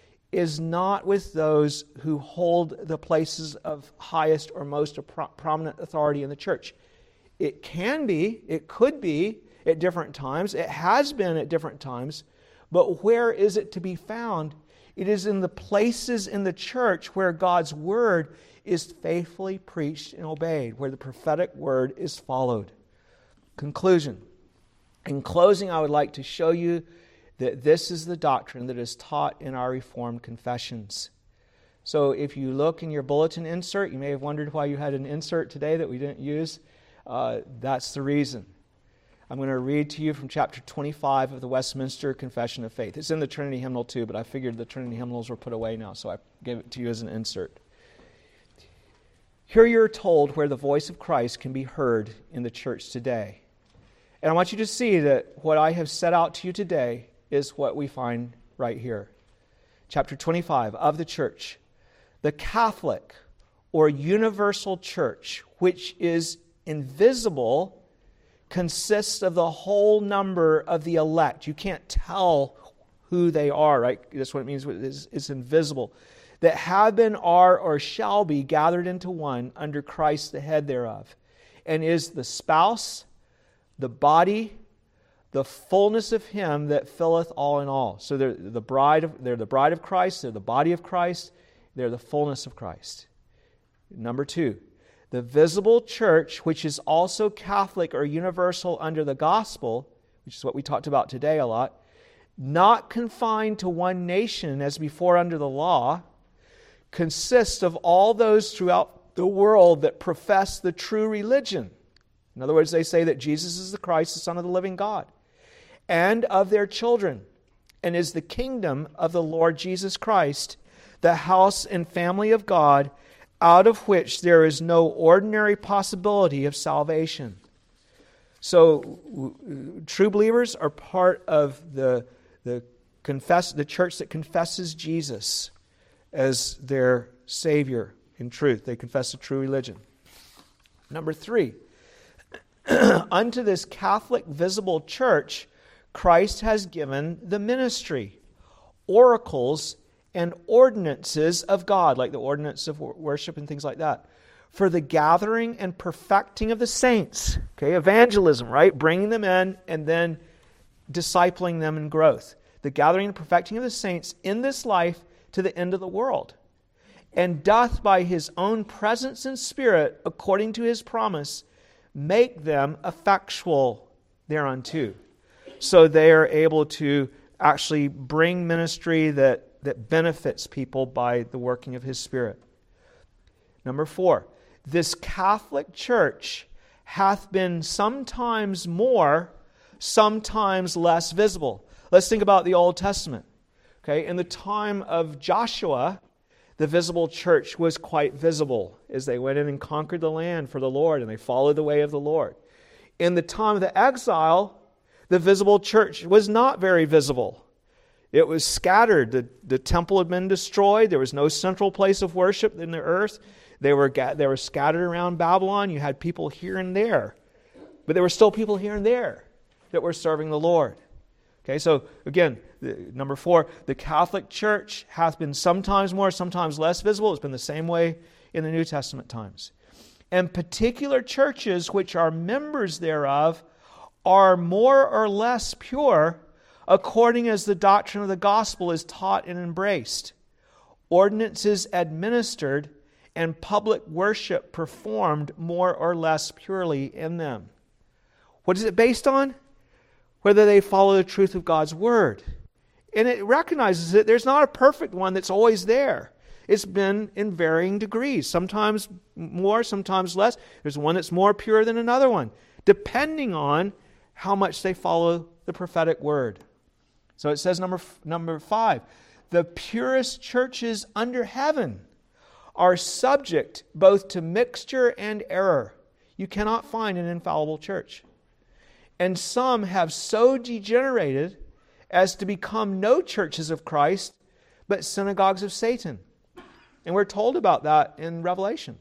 is not with those who hold the places of highest or most prominent authority in the church. It can be, it could be at different times, it has been at different times, but where is it to be found? It is in the places in the church where God's Word is faithfully preached and obeyed, where the prophetic word is followed. Conclusion. In closing, I would like to show you that this is the doctrine that is taught in our Reformed confessions. So if you look in your bulletin insert, you may have wondered why you had an insert today that we didn't use. Uh, that's the reason. I'm going to read to you from chapter twenty-five of the Westminster Confession of Faith. It's in the Trinity hymnal too, but I figured the Trinity hymnals were put away now, so I gave it to you as an insert. Here you're told where the voice of Christ can be heard in the church today. And I want you to see that what I have set out to you today is what we find right here. Chapter twenty-five of the church. The Catholic or universal church, which is invisible, consists of the whole number of the elect. You can't tell who they are, right? That's what it means. It's, it's invisible. That have been, are, or shall be gathered into one under Christ the head thereof, and is the spouse, the body, the fullness of Him that filleth all in all. So they're the bride of, they're the bride of Christ, they're the body of Christ, they're the fullness of Christ. Number two, the visible church, which is also Catholic or universal under the gospel, which is what we talked about today a lot, not confined to one nation as before under the law, consists of all those throughout the world that profess the true religion. In other words, they say that Jesus is the Christ, the Son of the living God, and of their children, and is the kingdom of the Lord Jesus Christ, the house and family of God, out of which there is no ordinary possibility of salvation. So w- true believers are part of the, the, confess, the church that confesses Jesus as their Savior in truth. They confess the true religion. Number three, unto this Catholic visible church, Christ has given the ministry, oracles, and ordinances of God, like the ordinance of worship and things like that, for the gathering and perfecting of the saints. Okay, evangelism, right? Bringing them in and then discipling them in growth. The gathering and perfecting of the saints in this life to the end of the world. And doth by His own presence and Spirit, according to His promise, make them effectual thereunto. So they are able to actually bring ministry that, that benefits people by the working of His Spirit. Number four, this Catholic Church hath been sometimes more, sometimes less visible. Let's think about the Old Testament. Okay, in the time of Joshua, the visible church was quite visible as they went in and conquered the land for the Lord and they followed the way of the Lord. In the time of the exile, the visible church was not very visible. It was scattered. The, the temple had been destroyed. There was no central place of worship in the earth. They were, they were scattered around Babylon. You had people here and there. But there were still people here and there that were serving the Lord. Okay, so again, the, number four, the Catholic Church hath been sometimes more, sometimes less visible. It's been the same way in the New Testament times. And particular churches which are members thereof are more or less pure, according as the doctrine of the gospel is taught and embraced, ordinances administered, and public worship performed more or less purely in them. What is it based on? Whether they follow the truth of God's Word. And it recognizes that there's not a perfect one that's always there. It's been in varying degrees, sometimes more, sometimes less. There's one that's more pure than another one, depending on how much they follow the prophetic Word. So it says, number, number five, the purest churches under heaven are subject both to mixture and error. You cannot find an infallible church. And some have so degenerated as to become no churches of Christ, but synagogues of Satan. And we're told about that in Revelation.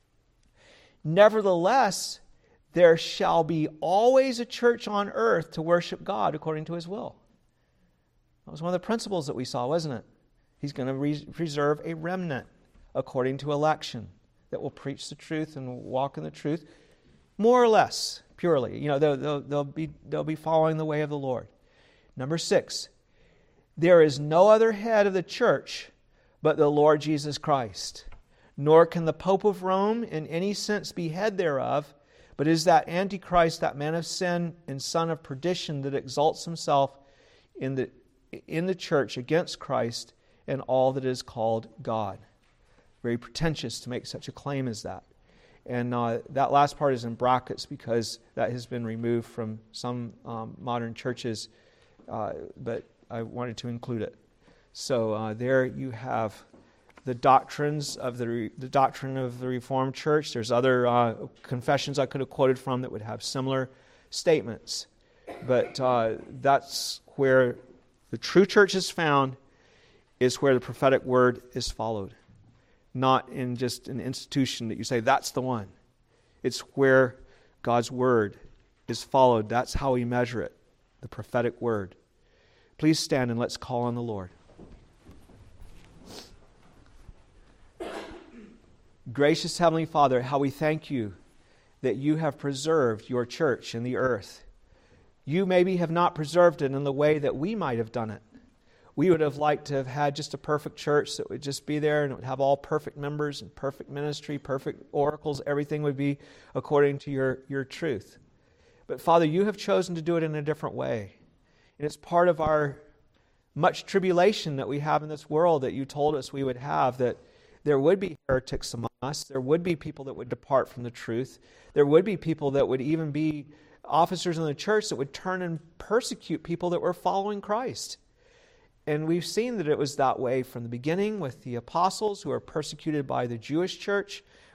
Nevertheless, there shall be always a church on earth to worship God according to His will. That was one of the principles that we saw, wasn't it? He's going to re- preserve a remnant according to election that will preach the truth and walk in the truth, more or less purely. You know, they'll, they'll, they'll be they'll be following the way of the Lord. Number six, there is no other head of the church but the Lord Jesus Christ, nor can the Pope of Rome in any sense be head thereof, but is that Antichrist, that man of sin and son of perdition that exalts himself in the in the church against Christ and all that is called God. Very pretentious to make such a claim as that. And uh, that last part is in brackets because that has been removed from some um, modern churches, uh, but I wanted to include it. So uh, there you have the doctrines of the re- the doctrine of the Reformed Church. There's other uh, confessions I could have quoted from that would have similar statements, but uh, that's where the true church is found, is where the prophetic word is followed. Not in just an institution that you say, that's the one. It's where God's Word is followed. That's how we measure it, the prophetic Word. Please stand and let's call on the Lord. Gracious Heavenly Father, how we thank You that You have preserved Your church in the earth. You maybe have not preserved it in the way that we might have done it. We would have liked to have had just a perfect church that would just be there and it would have all perfect members and perfect ministry, perfect oracles. Everything would be according to your, your truth. But Father, You have chosen to do it in a different way. And it's part of our much tribulation that we have in this world that You told us we would have, that there would be heretics among us. There would be people that would depart from the truth. There would be people that would even be officers in the church that would turn and persecute people that were following Christ. And we've seen that it was that way from the beginning with the apostles who were persecuted by the Jewish church.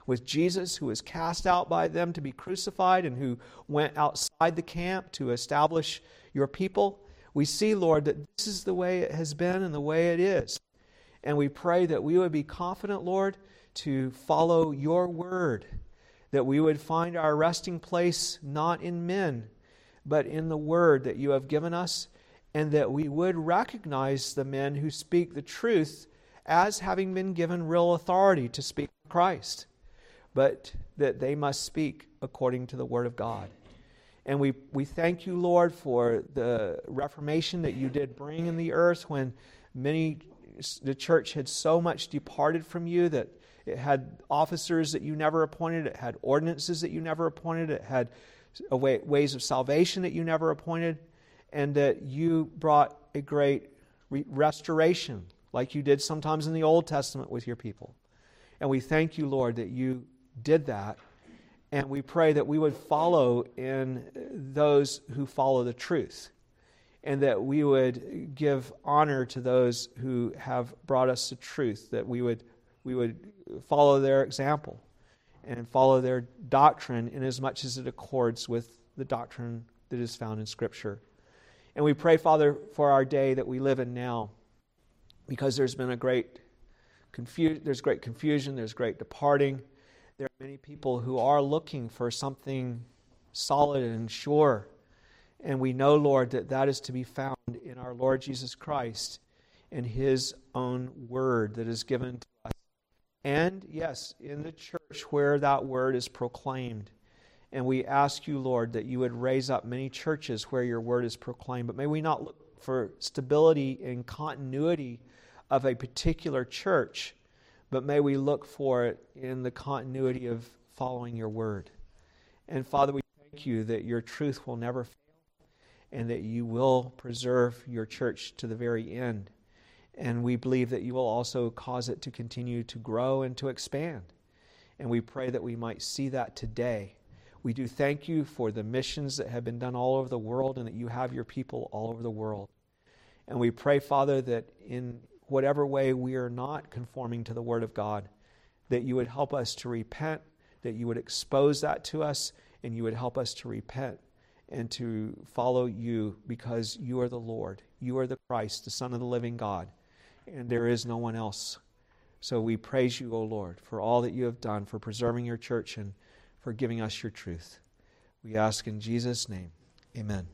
with Jesus, who was cast out by them to be crucified and who went outside the camp to establish your people. We see, Lord, that this is the way it has been and the way it is. And we pray that we would be confident, Lord, to follow your word, that we would find our resting place not in men, but in the word that you have given us, and that we would recognize the men who speak the truth as having been given real authority to speak for Christ, but that they must speak according to the word of God. And we, we thank you, Lord, for the reformation that you did bring in the earth when many, the church had so much departed from you that it had officers that you never appointed, it had ordinances that you never appointed, it had a way, ways of salvation that you never appointed, and that you brought a great re- restoration like you did sometimes in the Old Testament with your people. And we thank you, Lord, that you did that. And we pray that we would follow in those who follow the truth, and that we would give honor to those who have brought us the truth, that we would we would follow their example and follow their doctrine in as much as it accords with the doctrine that is found in Scripture. And we pray, Father, for our day that we live in now, because there's been a great confu- there's great confusion, there's great departing. There are many people who are looking for something solid and sure. And we know, Lord, that that is to be found in our Lord Jesus Christ and His own word that is given to us. And, yes, in the church where that word is proclaimed. And we ask you, Lord, that you would raise up many churches where your word is proclaimed. But may we not look for stability and continuity of a particular church, but may we look for it in the continuity of following your word. And Father, we thank you that your truth will never fail and that you will preserve your church to the very end. And we believe that you will also cause it to continue to grow and to expand. And we pray that we might see that today. We do thank you for the missions that have been done all over the world and that you have your people all over the world. And we pray, Father, that in whatever way we are not conforming to the Word of God, that you would help us to repent, that you would expose that to us, and you would help us to repent and to follow you, because you are the Lord. You are the Christ, the Son of the living God, and there is no one else. So we praise you, O Lord, for all that you have done, for preserving your church and for giving us your truth. We ask in Jesus' name, amen.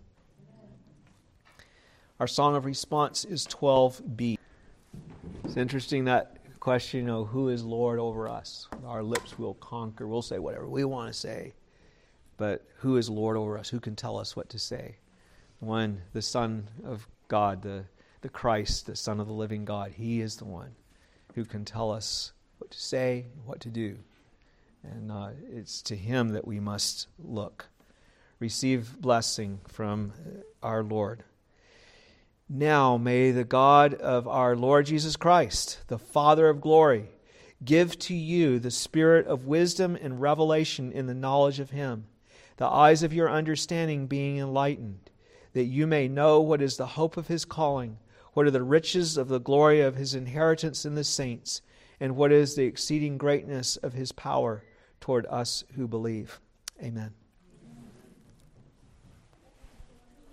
Our song of response is twelve B. It's interesting that question, you know, who is Lord over us? Our lips will conquer. We'll say whatever we want to say. But who is Lord over us? Who can tell us what to say? One, the Son of God, the, the Christ, the Son of the living God. He is the one who can tell us what to say, what to do. And uh, it's to Him that we must look. Receive blessing from our Lord. Now may the God of our Lord Jesus Christ, the Father of glory, give to you the spirit of wisdom and revelation in the knowledge of Him, the eyes of your understanding being enlightened, that you may know what is the hope of His calling, what are the riches of the glory of His inheritance in the saints, and what is the exceeding greatness of His power toward us who believe. Amen.